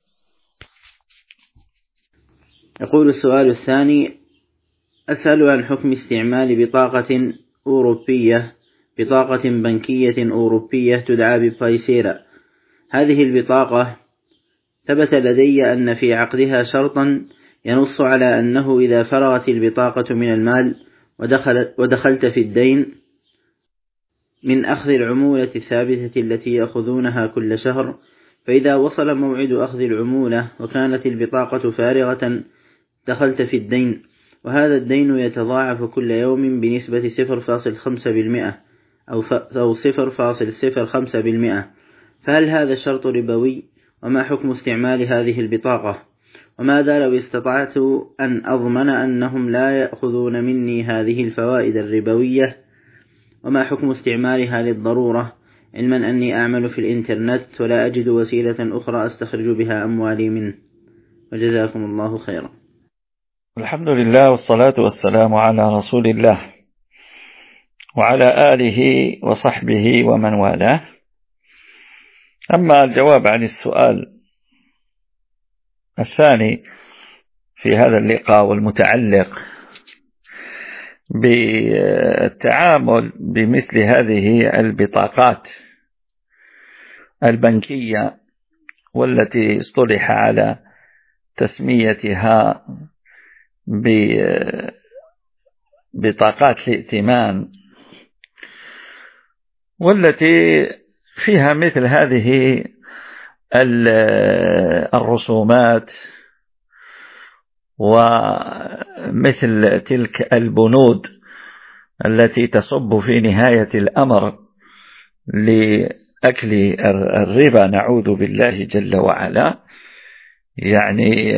يقول السؤال الثاني: أسأل عن حكم استعمال بطاقة أوروبية بطاقة بنكية أوروبية تدعى ببايسيرا. هذه البطاقة ثبت لدي أن في عقدها شرطا ينص على أنه إذا فرغت البطاقة من المال ودخل ودخلت في الدين من أخذ العمولة الثابتة التي يأخذونها كل شهر، فإذا وصل موعد أخذ العمولة وكانت البطاقة فارغة دخلت في الدين، وهذا الدين يتضاعف كل يوم بنسبة صفر فاصل خمسة بالمئة أو صفر فاصل صفر خمسة بالمئة، فهل هذا الشرط ربوي؟ وما حكم استعمال هذه البطاقة؟ وماذا لو استطعت أن أضمن أنهم لا يأخذون مني هذه الفوائد الربوية؟ وما حكم استعمالها للضرورة، علما أني أعمل في الإنترنت ولا أجد وسيلة أخرى أستخرج بها أموالي منه؟ وجزاكم الله خيرا. الحمد لله والصلاة والسلام على رسول الله وعلى آله وصحبه ومن والاه. أما الجواب عن السؤال الثاني في هذا اللقاء والمتعلق بالتعامل بمثل هذه البطاقات البنكية، والتي اصطلح على تسميتها ببطاقات الائتمان، والتي فيها مثل هذه الرسومات ومثل تلك البنود التي تصب في نهاية الأمر لأكل الربا، نعوذ بالله جل وعلا. يعني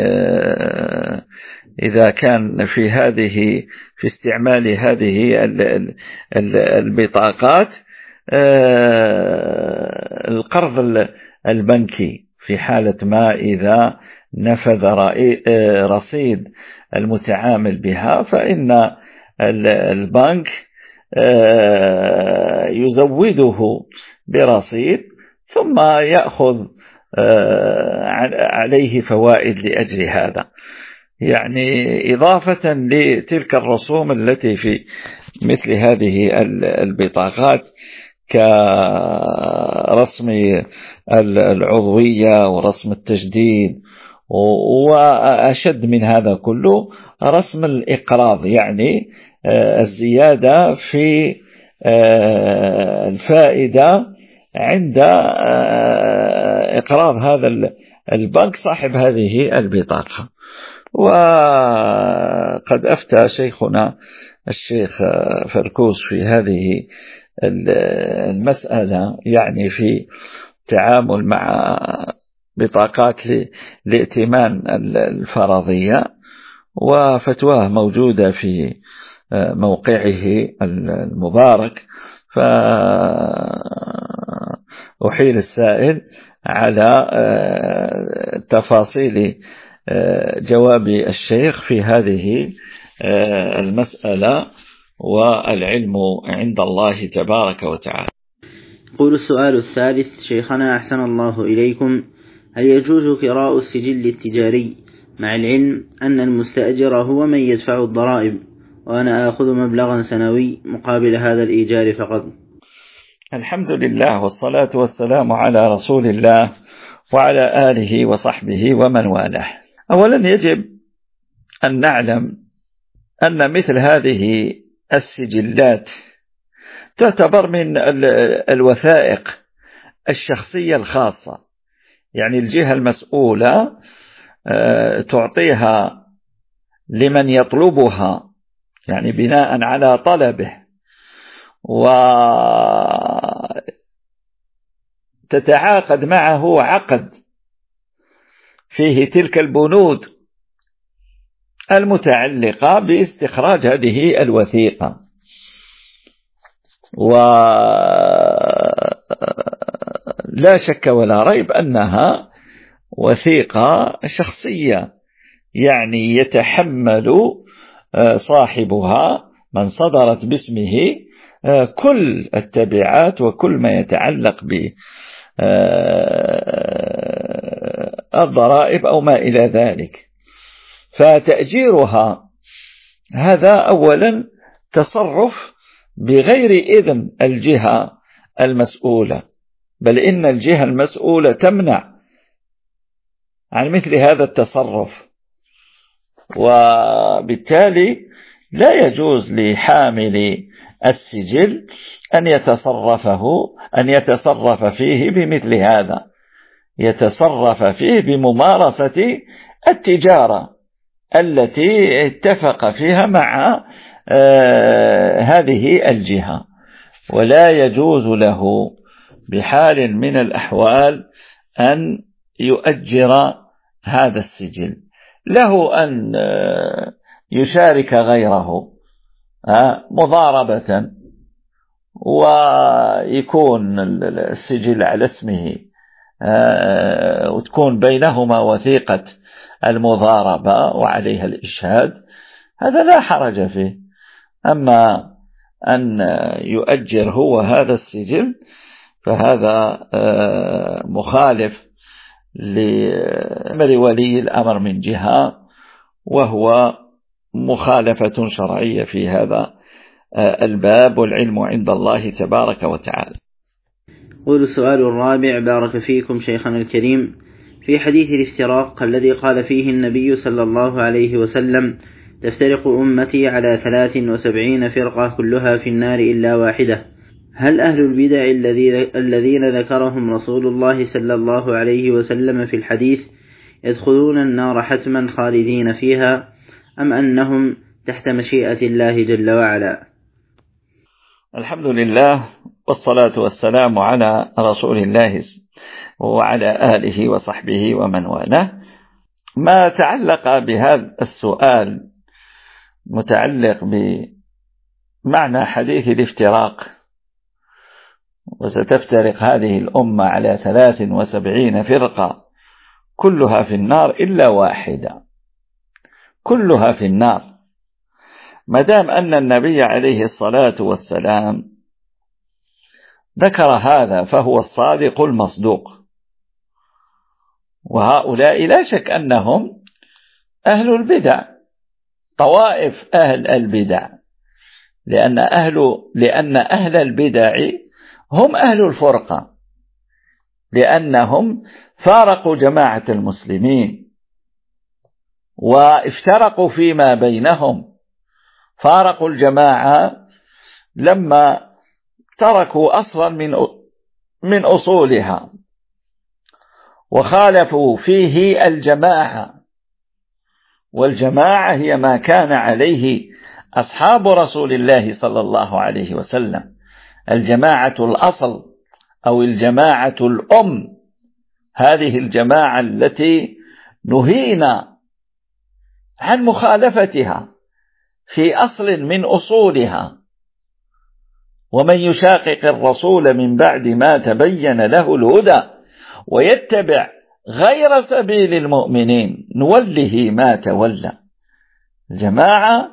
إذا كان في هذه في استعمال هذه البطاقات القرض البنكي، في حالة ما إذا نفذ رصيد المتعامل بها، فإن البنك يزوده برصيد ثم يأخذ عليه فوائد لأجل هذا، يعني إضافة لتلك الرسوم التي في مثل هذه البطاقات كرسم العضوية ورسم التجديد، وأشد من هذا كله رسم الإقراض، يعني الزيادة في الفائدة عند إقراض هذا البنك صاحب هذه البطاقة. وقد أفتى شيخنا الشيخ فركوس في هذه المسألة، يعني في التعامل مع بطاقات لائتمان الفرضية، وفتواه موجودة في موقعه المبارك، فأحيل السائل على تفاصيل جواب الشيخ في هذه المسألة، والعلم عند الله تبارك وتعالى. يقول السؤال الثالث: شيخنا أحسن الله إليكم، هل يجوز قراء السجل التجاري مع العلم أن المستأجر هو من يدفع الضرائب وأنا آخذ مبلغا سنوي مقابل هذا الإيجار فقط؟ الحمد لله والصلاة والسلام على رسول الله وعلى آله وصحبه ومن والاه. أولا يجب أن نعلم أن مثل هذه السجلات تعتبر من الوثائق الشخصية الخاصة، يعني الجهة المسؤولة تعطيها لمن يطلبها، يعني بناء على طلبه، وتتعاقد معه عقد فيه تلك البنود المتعلقة باستخراج هذه الوثيقة. ولا شك ولا ريب أنها وثيقة شخصية، يعني يتحمل صاحبها من صدرت باسمه كل التبعات وكل ما يتعلق بالضرائب أو ما إلى ذلك. فتأجيرها هذا أولا تصرف بغير إذن الجهة المسؤولة، بل إن الجهة المسؤولة تمنع عن مثل هذا التصرف، وبالتالي لا يجوز لحامل السجل أن يتصرفه أن يتصرف فيه بمثل هذا، يتصرف فيه بممارسة التجارة التي اتفق فيها مع آه هذه الجهة، ولا يجوز له بحال من الأحوال أن يؤجر هذا السجل. له أن يشارك غيره مضاربة ويكون السجل على اسمه وتكون بينهما وثيقة المضاربة وعليها الإشهاد، هذا لا حرج فيه. أما أن يؤجر هو هذا السجل فهذا مخالف لأمر ولي الأمر من جهة، وهو مخالفة شرعية في هذا الباب، والعلم عند الله تبارك وتعالى. قول السؤال الرابع: بارك فيكم شيخنا الكريم، في حديث الافتراق الذي قال فيه النبي صلى الله عليه وسلم: تفترق أمتي على ثلاث وسبعين فرقة كلها في النار إلا واحدة، هل أهل البدع الذين ذكرهم رسول الله صلى الله عليه وسلم في الحديث يدخلون النار حتما خالدين فيها، أم أنهم تحت مشيئة الله جل وعلا؟ الحمد لله والصلاة والسلام على رسول الله وعلى آله وصحبه ومن والاه. ما تعلق بهذا السؤال متعلق بمعنى حديث الافتراق، وستفترق هذه الأمة على ثلاث وسبعين فرقة كلها في النار إلا واحدة، كلها في النار. ما دام أن النبي عليه الصلاة والسلام ذكر هذا فهو الصادق المصدوق، وهؤلاء لا شك أنهم أهل البدع، طوائف أهل البدع، لأن أهل, لأن أهل البدع هم أهل الفرقة، لأنهم فارقوا جماعة المسلمين وافترقوا فيما بينهم، فارقوا الجماعة لما تركوا أصلا من من أصولها وخالفوا فيه الجماعة، والجماعة هي ما كان عليه أصحاب رسول الله صلى الله عليه وسلم، الجماعة الأصل أو الجماعة الأم، هذه الجماعة التي نهينا عن مخالفتها في أصل من أصولها. ومن يشاقق الرسول من بعد ما تبين له الهدى ويتبع غير سبيل المؤمنين نوله ما تولى. الجماعة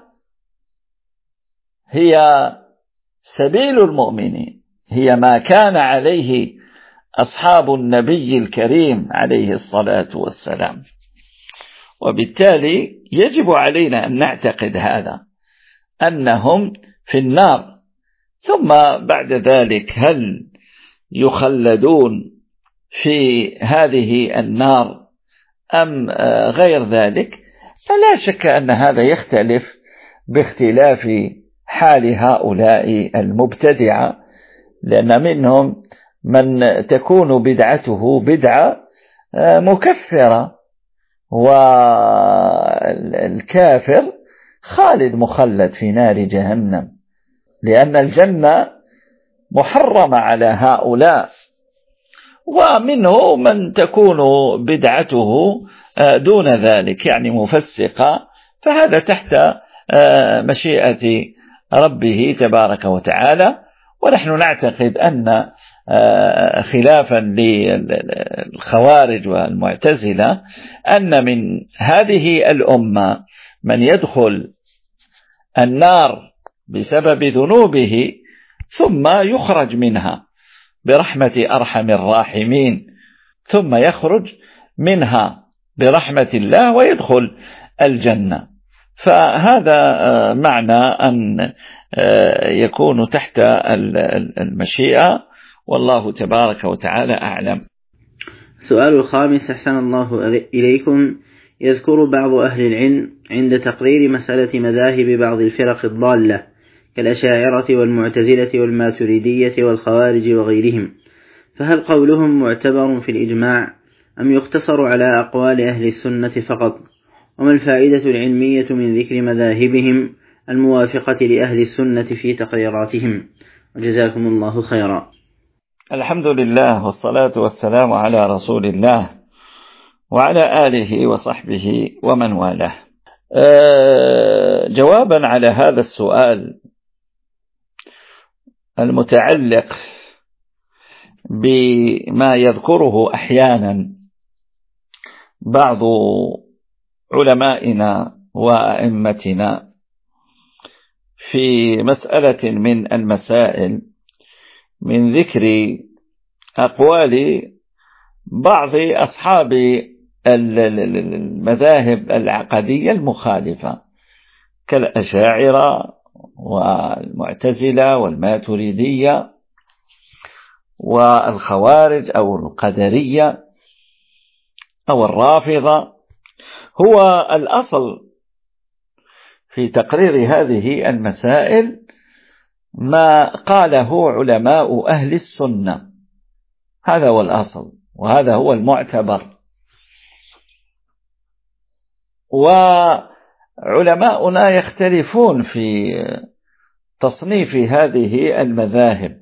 هي سبيل المؤمنين، هي ما كان عليه أصحاب النبي الكريم عليه الصلاة والسلام، وبالتالي يجب علينا أن نعتقد هذا، أنهم في النار. ثم بعد ذلك هل يخلدون في هذه النار أم غير ذلك؟ فلا شك أن هذا يختلف باختلاف حال هؤلاء المبتدعة، لأن منهم من تكون بدعته بدعة مكفرة، والكافر خالد مخلد في نار جهنم، لأن الجنة محرمة على هؤلاء. ومنه من تكون بدعته دون ذلك، يعني مفسقة، فهذا تحت مشيئة ربه تبارك وتعالى. ونحن نعتقد أن خلافا للخوارج والمعتزلة أن من هذه الأمة من يدخل النار بسبب ذنوبه ثم يخرج منها برحمة أرحم الراحمين، ثم يخرج منها برحمة الله ويدخل الجنة. فهذا معنى أن يكون تحت المشيئة، والله تبارك وتعالى أعلم. السؤال الخامس، أحسن الله إليكم، يذكر بعض أهل العلم عند تقرير مسألة مذاهب بعض الفرق الضالة كالأشاعرة والمعتزلة والماتريدية والخوارج وغيرهم، فهل قولهم معتبر في الإجماع أم يقتصر على أقوال أهل السنة فقط؟ وما الفائدة العلمية من ذكر مذاهبهم الموافقة لأهل السنة في تقريراتهم؟ وجزاكم الله خيرا. الحمد لله والصلاة والسلام على رسول الله وعلى آله وصحبه ومن والاه. أه جوابا على هذا السؤال المتعلق بما يذكره أحيانا بعض علمائنا وأئمتنا في مسألة من المسائل من ذكر أقوال بعض أصحاب المذاهب العقدية المخالفة كالأشاعرة والمعتزلة والماتريدية والخوارج أو القدرية أو الرافضة. هو الأصل في تقرير هذه المسائل ما قاله علماء أهل السنة، هذا هو الأصل وهذا هو المعتبر. وعلماؤنا يختلفون في تصنيف هذه المذاهب.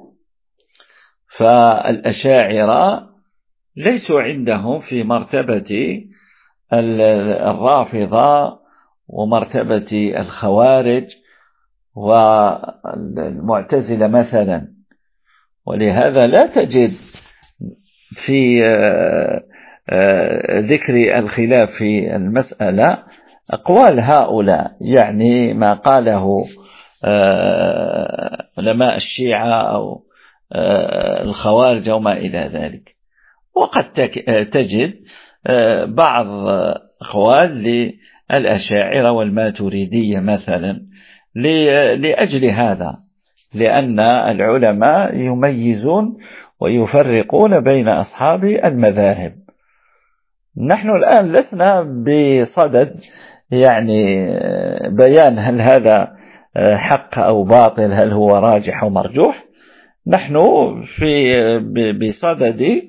فالأشاعرة ليسوا عندهم في مرتبة الرافضة ومرتبة الخوارج والمعتزلة مثلا، ولهذا لا تجد في ذكر الخلاف في المسألة أقوال هؤلاء، يعني ما قاله علماء الشيعة أو الخوارج وما إلى ذلك. وقد تجد بعض أقوال للأشاعرة والماتريدية مثلا لأجل هذا، لأن العلماء يميزون ويفرقون بين أصحاب المذاهب. نحن الآن لسنا بصدد يعني بيان هل هذا حق أو باطل، هل هو راجح أو مرجوح. نحن في بصدد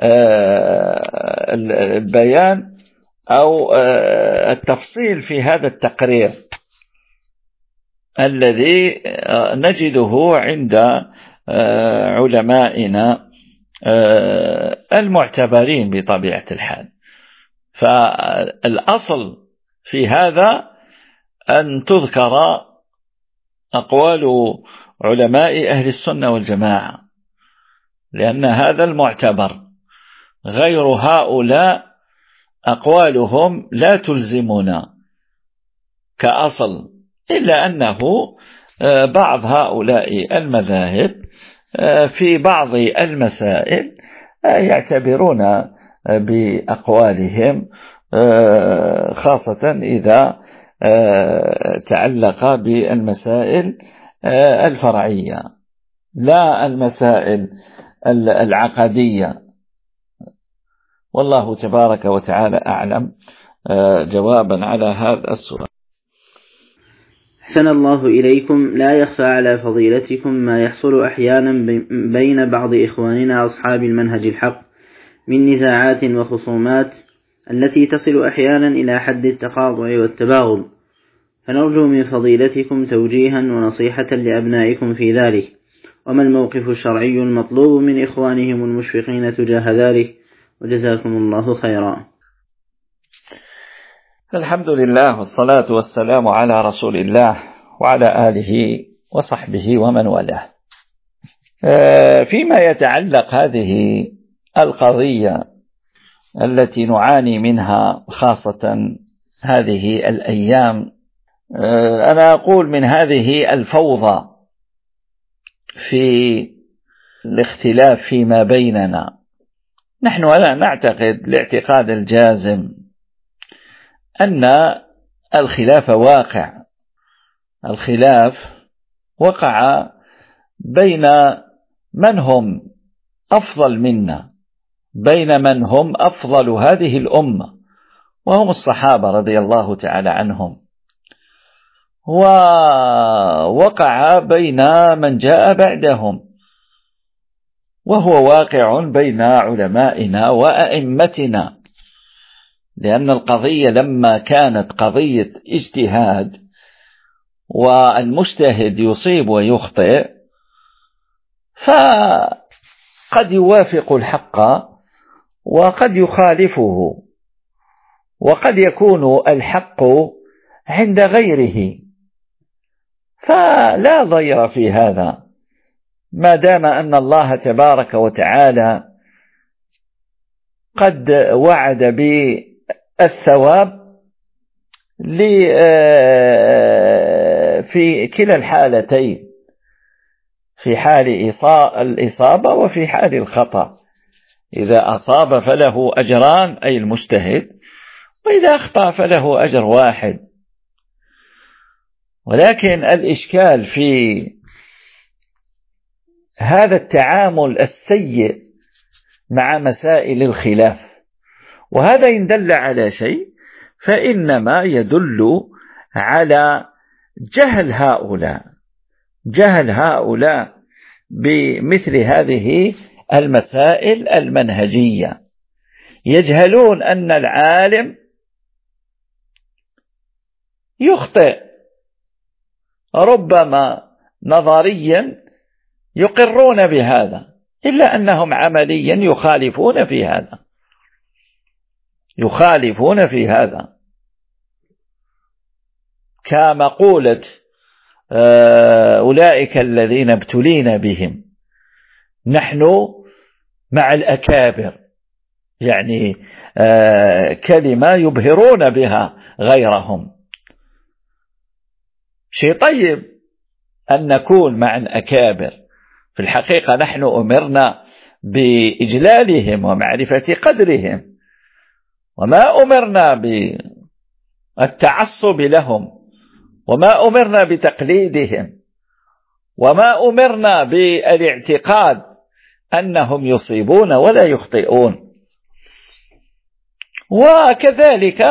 البيان أو التفصيل في هذا التقرير الذي نجده عند علمائنا المعتبرين بطبيعة الحال. فالأصل في هذا أن تذكر أقوال علماء أهل السنة والجماعة، لأن هذا المعتبر. غير هؤلاء أقوالهم لا تلزمنا كأصل، إلا أنه بعض هؤلاء المذاهب في بعض المسائل يعتبرون بأقوالهم، خاصة إذا تعلق بالمسائل الفرعية لا المسائل العقدية. والله تبارك وتعالى أعلم. جوابا على هذا السؤال. أحسن الله إليكم. لا يخفى على فضيلتكم ما يحصل أحيانا بين بعض إخواننا أصحاب المنهج الحق من نزاعات وخصومات التي تصل أحيانا إلى حد التقاطع والتباغض، فنرجو من فضيلتكم توجيها ونصيحة لأبنائكم في ذلك، وما الموقف الشرعي المطلوب من إخوانهم المشفقين تجاه ذلك، وجزاكم الله خيرا. الحمد لله والصلاة والسلام على رسول الله وعلى آله وصحبه ومن والاه. فيما يتعلق هذه القضية التي نعاني منها خاصة هذه الأيام، أنا أقول من هذه الفوضى في الاختلاف فيما بيننا. نحن لا نعتقد الاعتقاد الجازم أن الخلاف واقع. الخلاف وقع بين من هم أفضل منا، بين من هم أفضل هذه الأمة وهم الصحابة رضي الله تعالى عنهم، ووقع بين من جاء بعدهم، وهو واقع بين علمائنا وأئمتنا. لأن القضية لما كانت قضية اجتهاد والمجتهد يصيب ويخطئ، فقد يوافق الحق وقد يخالفه، وقد يكون الحق عند غيره، فلا ضير في هذا ما دام أن الله تبارك وتعالى قد وعد بالثواب في كلا الحالتين، في حال الإصابة وفي حال الخطأ. إذا أصاب فله أجران أي المجتهد، وإذا أخطأ فله أجر واحد. ولكن الإشكال في هذا التعامل السيء مع مسائل الخلاف، وهذا إن دل على شيء فإنما يدل على جهل هؤلاء جهل هؤلاء بمثل هذه المسائل المنهجية. يجهلون أن العالم يخطئ، ربما نظريا يقرون بهذا، إلا أنهم عمليا يخالفون في هذا يخالفون في هذا كمقولة أولئك الذين ابتلينا بهم نحن مع الأكابر، يعني كلمة يبهرون بها غيرهم. شيء طيب أن نكون مع الأكابر، في الحقيقة نحن أمرنا بإجلالهم ومعرفة قدرهم، وما أمرنا بالتعصب لهم، وما أمرنا بتقليدهم، وما أمرنا بالاعتقاد أنهم يصيبون ولا يخطئون. وكذلك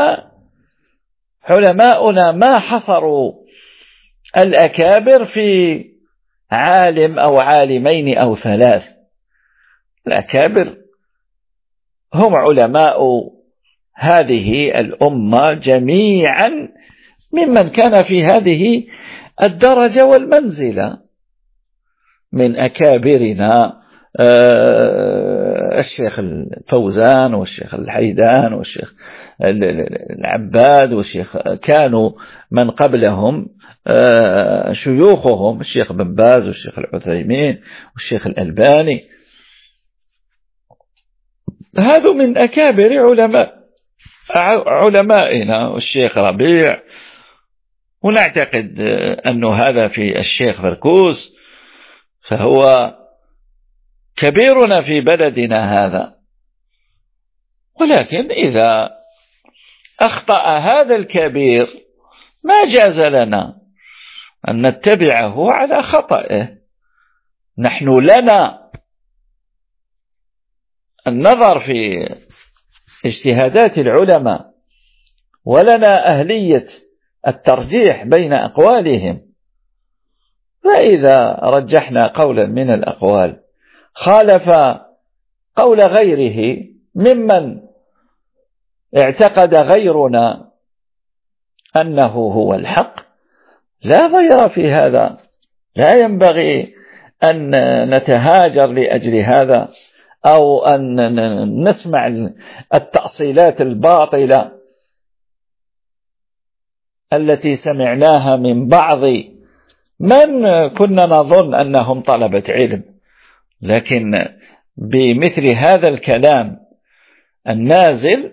علماؤنا ما حصروا الأكابر في عالم أو عالمين أو ثلاث، الأكابر هم علماء هذه الأمة جميعا ممن كان في هذه الدرجة والمنزلة، من أكابرنا الشيخ الفوزان والشيخ الحيدان والشيخ العباد والشيخ، كانوا من قبلهم شيوخهم الشيخ بن باز والشيخ العثيمين والشيخ الألباني، هذا من أكابر علماء علمائنا والشيخ ربيع، ونعتقد أنه هذا في الشيخ فركوس، فهو كبيرنا في بلدنا هذا. ولكن إذا أخطأ هذا الكبير ما جاز لنا أن نتبعه على خطئه، نحن لنا النظر في اجتهادات العلماء، ولنا أهلية الترجيح بين أقوالهم، فإذا رجحنا قولا من الأقوال خالف قول غيره ممن اعتقد غيرنا أنه هو الحق لا ضير في هذا، لا ينبغي أن نتهاجر لأجل هذا أو أن نسمع التأصيلات الباطلة التي سمعناها من بعض من كنا نظن أنهم طلبة علم، لكن بمثل هذا الكلام النازل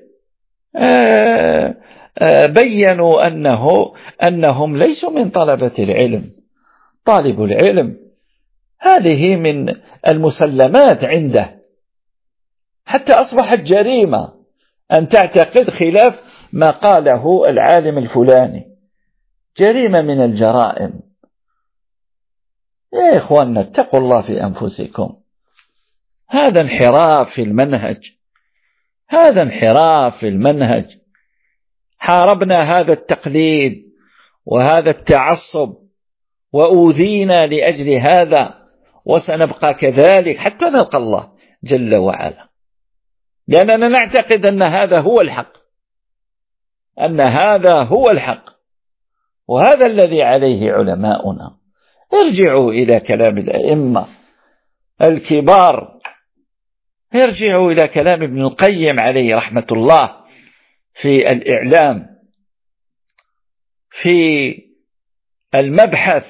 بيّنوا أنه أنهم ليسوا من طلبة العلم. طالب العلم هذه من المسلمات عنده، حتى أصبحت جريمة أن تعتقد خلاف ما قاله العالم الفلاني، جريمة من الجرائم. يا إخواننا اتقوا الله في أنفسكم، هذا انحراف في المنهج، هذا انحراف في المنهج. حاربنا هذا التقليد وهذا التعصب وأوذينا لأجل هذا، وسنبقى كذلك حتى نلقى الله جل وعلا، لأننا نعتقد أن هذا هو الحق، أن هذا هو الحق، وهذا الذي عليه علماؤنا. ارجعوا إلى كلام الأئمة الكبار، ارجعوا إلى كلام ابن القيم عليه رحمة الله في الإعلام، في المبحث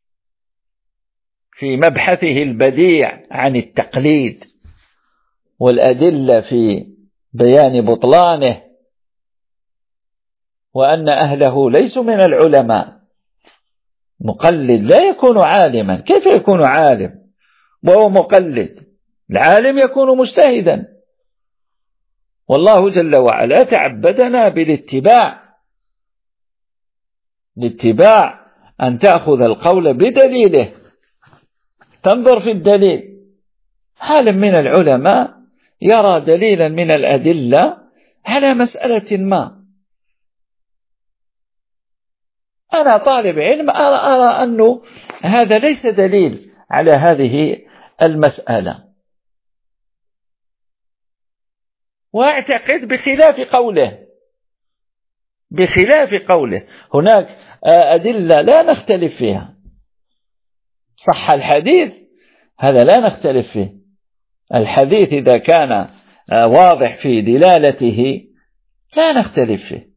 في مبحثه البديع عن التقليد والأدلة في بيان بطلانه، وأن أهله ليسوا من العلماء. مقلد لا يكون عالما، كيف يكون عالم وهو مقلد؟ العالم يكون مجتهدا، والله جل وعلا تعبدنا بالاتباع، الاتباع أن تأخذ القول بدليله، تنظر في الدليل. عالم من العلماء يرى دليلا من الأدلة على مسألة ما، أنا طالب علم أرى, أرى أنه هذا ليس دليل على هذه المسألة، وأعتقد بخلاف قوله بخلاف قوله هناك أدلة لا نختلف فيها، صح الحديث هذا لا نختلف فيه. الحديث إذا كان واضح في دلالته لا نختلف فيه،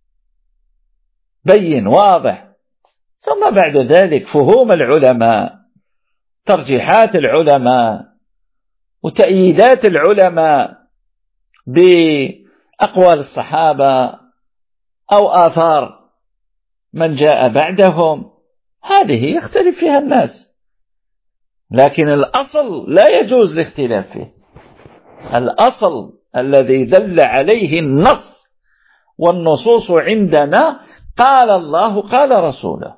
بين واضح. ثم بعد ذلك فهوم العلماء، ترجيحات العلماء، وتأييدات العلماء بأقوال الصحابة أو آثار من جاء بعدهم، هذه يختلف فيها الناس، لكن الأصل لا يجوز الاختلاف فيه. الأصل الذي دل عليه النص والنصوص عندنا قال الله قال رسوله.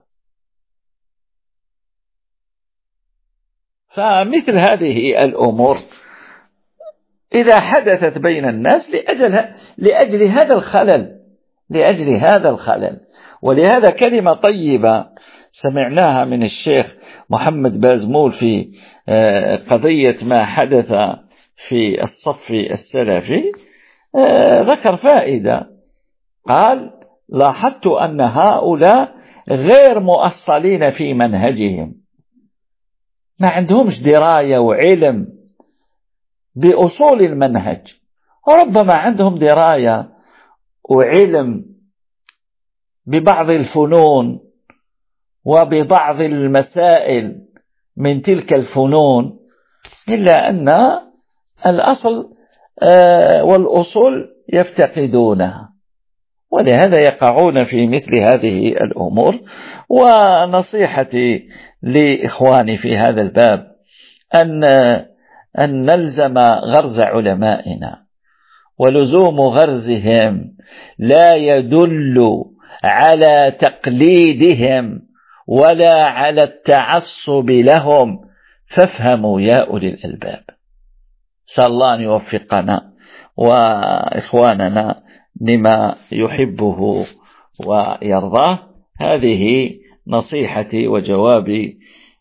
فمثل هذه الأمور إذا حدثت بين الناس لأجل, لأجل هذا الخلل لأجل هذا الخلل ولهذا كلمة طيبة سمعناها من الشيخ محمد بازمول في قضية ما حدث في الصف السلفي، ذكر فائدة، قال: لاحظت أن هؤلاء غير مؤصلين في منهجهم، ما عندهمش دراية وعلم بأصول المنهج، وربما عندهم دراية وعلم ببعض الفنون وببعض المسائل من تلك الفنون، إلا أن الأصل والأصول يفتقدونها، ولهذا يقعون في مثل هذه الأمور. ونصيحتي لإخواني في هذا الباب أن أن نلزم غرز علمائنا، ولزوم غرزهم لا يدل على تقليدهم ولا على التعصب لهم، فافهموا يا أولي الألباب. سأل الله أن يوفقنا وإخواننا لما يحبه ويرضاه. هذه نصيحتي وجوابي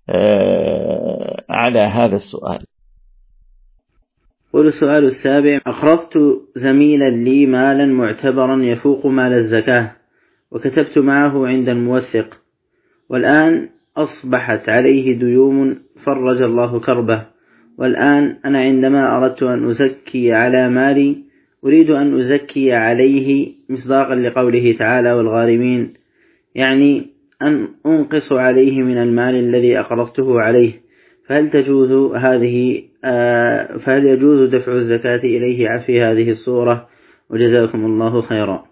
على هذا السؤال. والسؤال السابع: أقرضت زميلا لي مالا معتبرا يفوق مال الزكاة، وكتبت معه عند الموثق، والآن أصبحت عليه ديون فرج الله كربه، والآن أنا عندما أردت أن أزكي على مالي أريد أن أزكي عليه مصداقا لقوله تعالى: والغارمين، يعني أن أنقص عليه من المال الذي أقرضته عليه، فهل تجوز هذه آه فهل يجوز دفع الزكاة إليه في هذه الصورة؟ وجزاكم الله خيرا.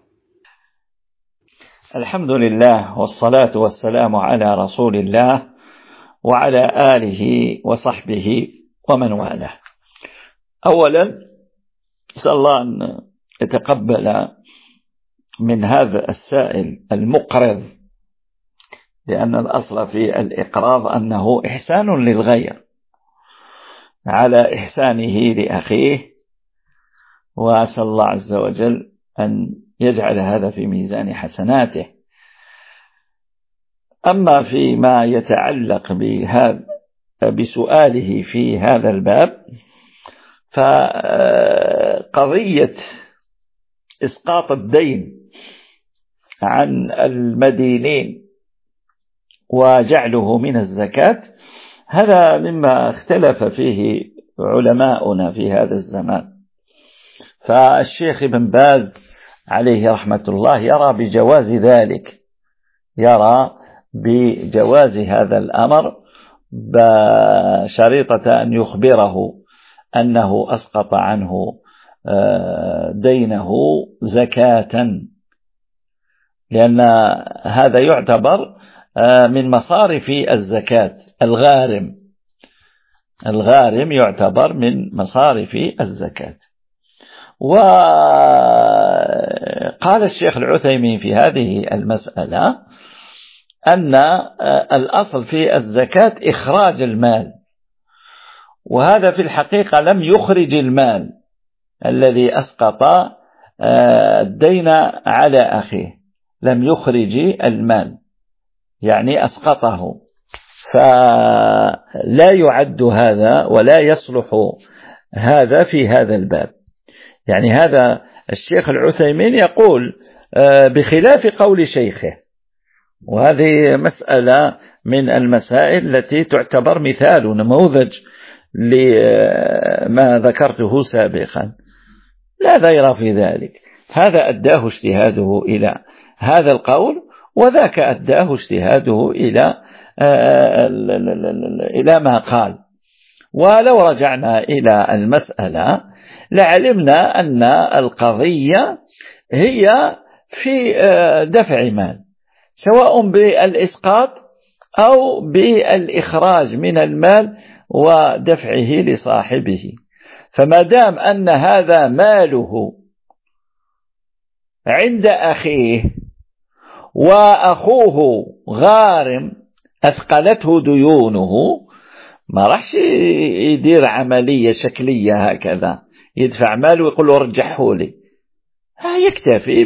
الحمد لله والصلاة والسلام على رسول الله وعلى آله وصحبه ومن والاه. أولا أسأل الله أن يتقبل من هذا السائل المقرض، لأن الأصل في الإقراض أنه إحسان للغير على إحسانه لأخيه، وأسأل الله عز وجل أن يجعل هذا في ميزان حسناته. أما فيما يتعلق بهذا بسؤاله في هذا الباب، فقضية إسقاط الدين عن المدينين وجعله من الزكاة هذا مما اختلف فيه علماؤنا في هذا الزمان. فالشيخ ابن باز عليه رحمة الله يرى بجواز ذلك، يرى بجواز هذا الأمر بشريطة أن يخبره أنه أسقط عنه دينه زكاة، لأن هذا يعتبر من مصارف الزكاة. الغارم الغارم يعتبر من مصارف الزكاة. وقال الشيخ العثيمين في هذه المسألة أن الأصل في الزكاة إخراج المال، وهذا في الحقيقة لم يخرج المال الذي أسقط الدين على أخيه، لم يخرج المال يعني أسقطه، فلا يعد هذا ولا يصلح هذا في هذا الباب. يعني هذا الشيخ العثيمين يقول بخلاف قول شيخه، وهذه مسألة من المسائل التي تعتبر مثال ونموذج لما ذكرته سابقا، لا غير في ذلك. هذا أداه اجتهاده إلى هذا القول، وذاك أداه اجتهاده إلى إلى ما قال. ولو رجعنا إلى المسألة لعلمنا أن القضية هي في دفع مال، سواء بالإسقاط أو بالإخراج من المال ودفعه لصاحبه. فما دام أن هذا ماله عند أخيه وأخوه غارم أثقلته ديونه، ما راحش يدير عملية شكلية هكذا يدفع مال ويقول له رجحه لي، يكتفي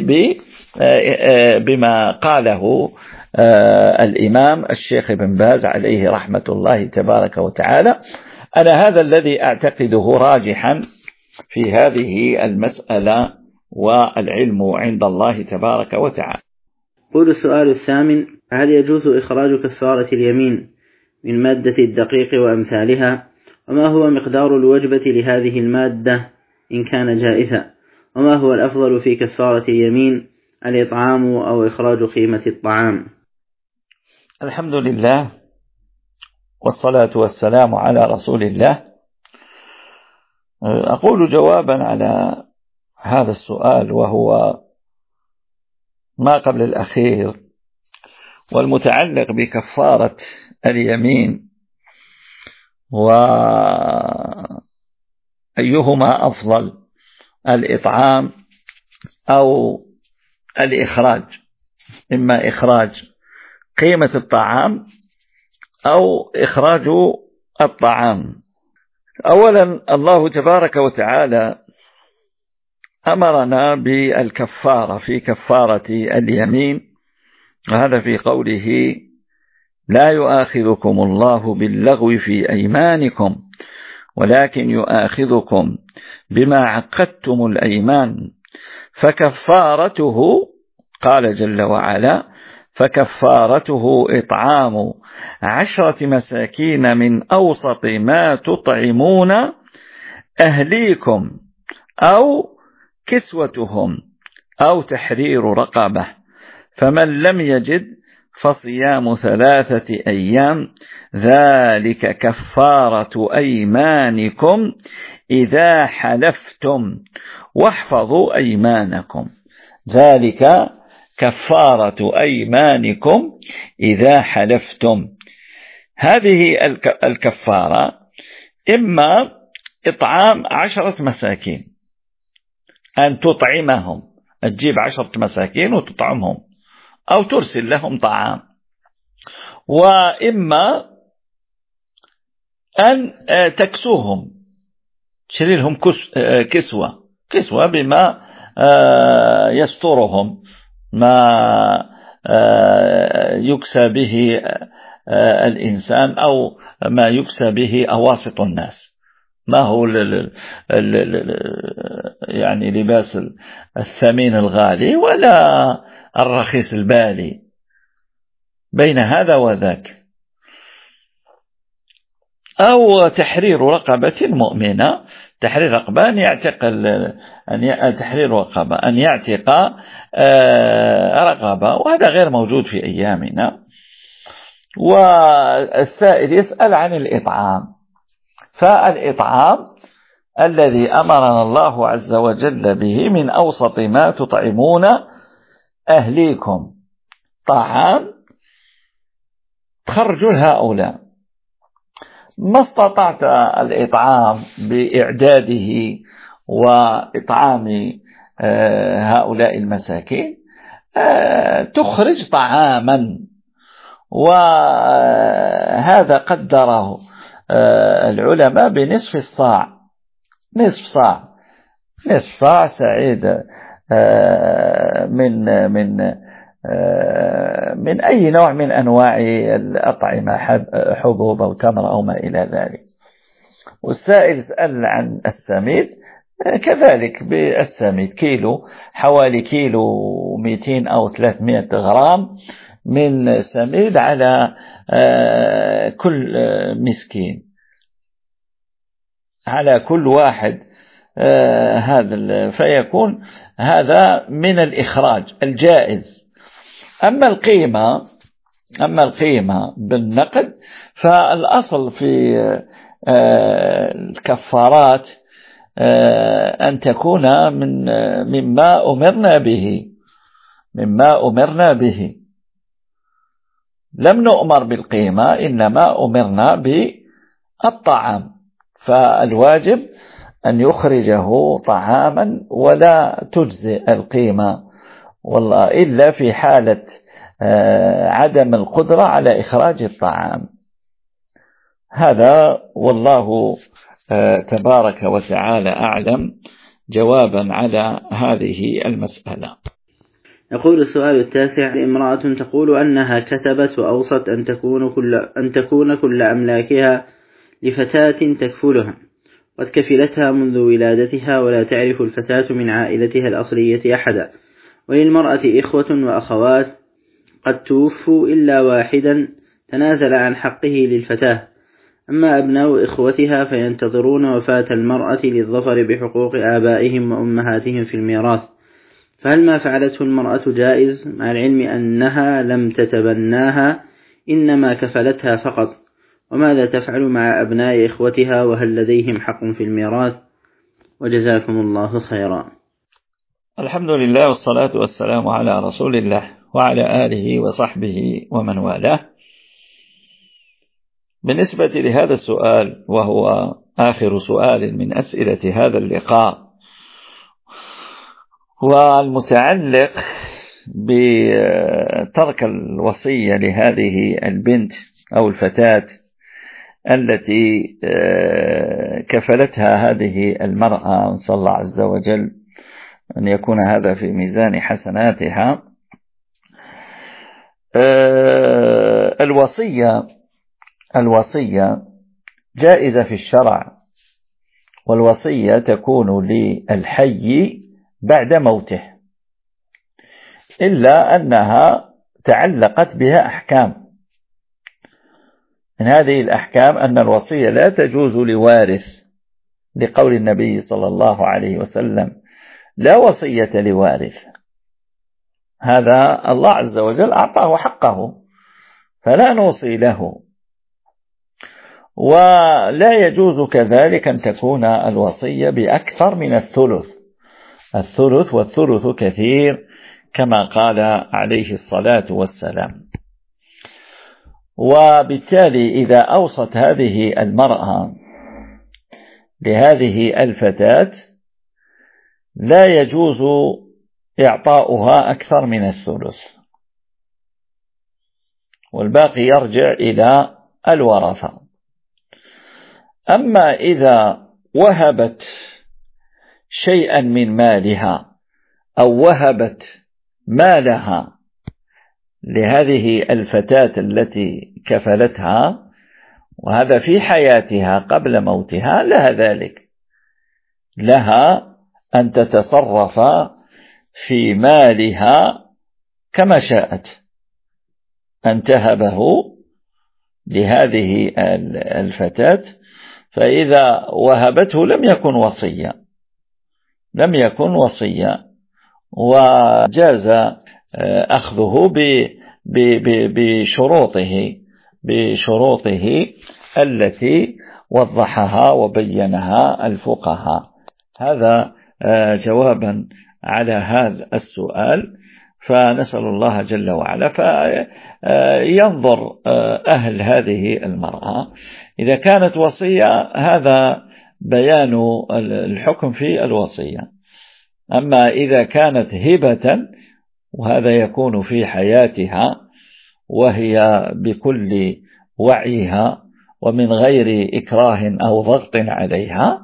بما قاله الإمام الشيخ ابن باز عليه رحمة الله تبارك وتعالى. أنا هذا الذي أعتقده راجحا في هذه المسألة، والعلم عند الله تبارك وتعالى. قول السؤال الثامن: هل يجوز إخراج كفارة اليمين من مادة الدقيق وأمثالها؟ وما هو مقدار الوجبة لهذه المادة إن كان جائزا؟ وما هو الأفضل في كفارة اليمين، الإطعام أو إخراج قيمة الطعام؟ الحمد لله والصلاة والسلام على رسول الله. أقول جوابا على هذا السؤال، وهو ما قبل الأخير والمتعلق بكفارة اليمين، وأيهما أفضل، الإطعام أو الإخراج، إما إخراج قيمة الطعام أو إخراج الطعام. أولا الله تبارك وتعالى أمرنا بالكفارة في كفارة اليمين، وهذا في قوله: لا يؤاخذكم الله باللغو في أيمانكم ولكن يؤاخذكم بما عقدتم الأيمان فكفارته، قال جل وعلا: فكفارته إطعام عشرة مساكين من أوسط ما تطعمون أهليكم أو كسوتهم أو تحرير رقبة، فمن لم يجد فصيام ثلاثة أيام ذلك كفارة أيمانكم إذا حلفتم واحفظوا أيمانكم. ذلك كفارة أيمانكم إذا حلفتم. هذه الكفارة إما إطعام عشرة مساكين، أن تطعمهم، تجيب عشرة مساكين وتطعمهم أو ترسل لهم طعام، وإما أن تكسوهم، تشري لهم كسوة كسوة بما يسترهم، ما يكسى به الإنسان أو ما يكسى به أواسط الناس، ما هو ال ال ال يعني لباس الثمين الغالي ولا الرخيص البالي، بين هذا وذاك. أو تحرير رقبة مؤمنة، تحرير رقبة أن يعتق أن تحرير رقبة أن يعتق رقبة، وهذا غير موجود في أيامنا. والسائل يسأل عن الإطعام، فالإطعام الذي أمرنا الله عز وجل به من أوسط ما تطعمون أهليكم، طعام تخرج هؤلاء، ما استطعت الإطعام بإعداده وإطعام هؤلاء المساكين تخرج طعاما، وهذا قدره العلماء بنصف الصاع، نصف صاع نصف صاع سعيد من من من أي نوع من أنواع الأطعمة، حبوب أو تمر أو ما إلى ذلك. والسائل سأل عن السميد، كذلك بالسميد كيلو، حوالي كيلو مئتين أو ثلاثمائة غرام من سميد على كل مسكين، على كل واحد هذا، فيكون هذا من الإخراج الجائز. أما القيمة أما القيمة بالنقد فالأصل في الكفارات أن تكون من مما أمرنا به مما أمرنا به لم نؤمر بالقيمة، إنما أمرنا بالطعام، فالواجب أن يخرجه طعاما ولا تجزئ القيمة والله إلا في حالة عدم القدرة على إخراج الطعام. هذا والله تبارك وتعالى أعلم جوابا على هذه المسألة. يقول السؤال التاسع: امرأة تقول أنها كتبت وأوصت أن تكون كل, أن تكون كل أملاكها لفتاة تكفلها، قد كفلتها منذ ولادتها ولا تعرف الفتاة من عائلتها الأصلية أحدا، وللمرأة إخوة وأخوات قد توفوا إلا واحدا تنازل عن حقه للفتاة، أما أبناء إخوتها فينتظرون وفاة المرأة للظفر بحقوق آبائهم وأمهاتهم في الميراث، فهل ما فعلته المرأة جائز مع العلم أنها لم تتبناها إنما كفلتها فقط؟ وماذا تفعل مع أبناء إخوتها وهل لديهم حق في الميراث؟ وجزاكم الله خيرا. الحمد لله والصلاة والسلام على رسول الله وعلى آله وصحبه ومن والاه. بالنسبة لهذا السؤال وهو آخر سؤال من أسئلة هذا اللقاء، هو المتعلق بترك الوصية لهذه البنت أو الفتاة التي كفلتها هذه المرأة، نسأل الله عز وجل أن يكون هذا في ميزان حسناتها. الوصية الوصية جائزة في الشرع، والوصية تكون للحي بعد موته، إلا أنها تعلقت بها أحكام. من هذه الأحكام أن الوصية لا تجوز لوارث، لقول النبي صلى الله عليه وسلم: لا وصية لوارث. هذا الله عز وجل أعطاه حقه فلا نوصي له. ولا يجوز كذلك أن تكون الوصية بأكثر من الثلث الثلث والثلث كثير كما قال عليه الصلاة والسلام. وبالتالي إذا أوصت هذه المرأة لهذه الفتاة لا يجوز إعطاؤها أكثر من الثلث، والباقي يرجع إلى الورثة. أما إذا وهبت شيئا من مالها أو وهبت مالها لهذه الفتاة التي كفلتها، وهذا في حياتها قبل موتها، لها ذلك، لها أن تتصرف في مالها كما شاءت، أن تهبه لهذه الفتاة. فإذا وهبته لم يكن وصيا لم يكن وصيا وجاز أخذه بشروطه بشروطه التي وضحها وبينها الفقهاء. هذا جوابا على هذا السؤال. فنسأل الله جل وعلا فينظر أهل هذه المرأة، إذا كانت وصية هذا بيان الحكم في الوصية. أما إذا كانت هبة وهذا يكون في حياتها وهي بكل وعيها ومن غير إكراه أو ضغط عليها،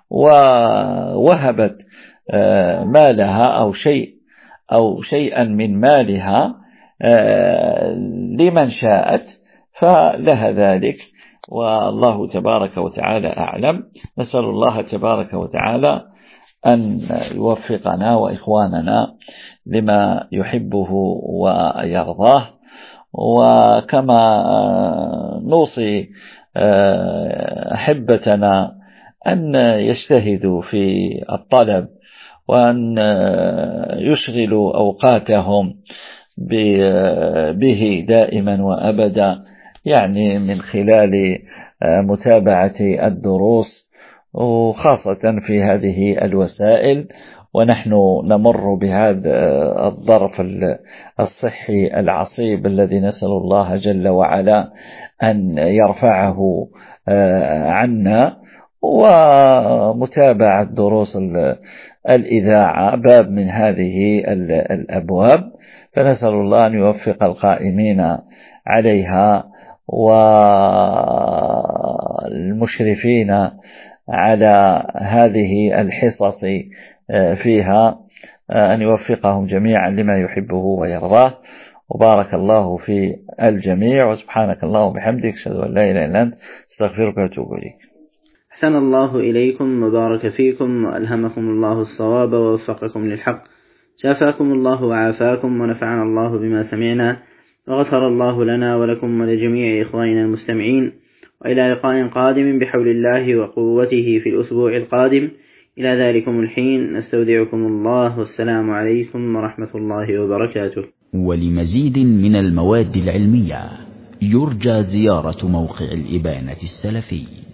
ووهبت مالها أو شيء أو شيئا من مالها لمن شاءت فلها ذلك، والله تبارك وتعالى أعلم. نسأل الله تبارك وتعالى أن يوفقنا وإخواننا لما يحبه ويرضاه، وكما نوصي أحبتنا أن يجتهدوا في الطلب وأن يشغلوا أوقاتهم به دائما وأبدا، يعني من خلال متابعة الدروس وخاصة في هذه الوسائل. ونحن نمر بهذا الظرف الصحي العصيب الذي نسأل الله جل وعلا أن يرفعه عنا، ومتابعة دروس الإذاعة باب من هذه الأبواب، فنسأل الله أن يوفق القائمين عليها والمشرفين على هذه الحصص فيها أن يوفقهم جميعا لما يحبه ويرضاه. وبارك الله في الجميع، وسبحانك اللهم وبحمدك أشهد أن لا إله إلا أنت استغفرك وأتوب إليك. أحسن الله إليكم وبارك فيكم وألهمكم الله الصواب ووفقكم للحق، شافاكم الله وعافاكم ونفعنا الله بما سمعنا، وغفر الله لنا ولكم ولجميع إخواننا المستمعين، وإلى لقاء قادم بحول الله وقوته في الأسبوع القادم. إلى ذلكم الحين نستودعكم الله، والسلام عليكم ورحمة الله وبركاته. ولمزيد من المواد العلمية يرجى زيارة موقع الإبانة السلفي.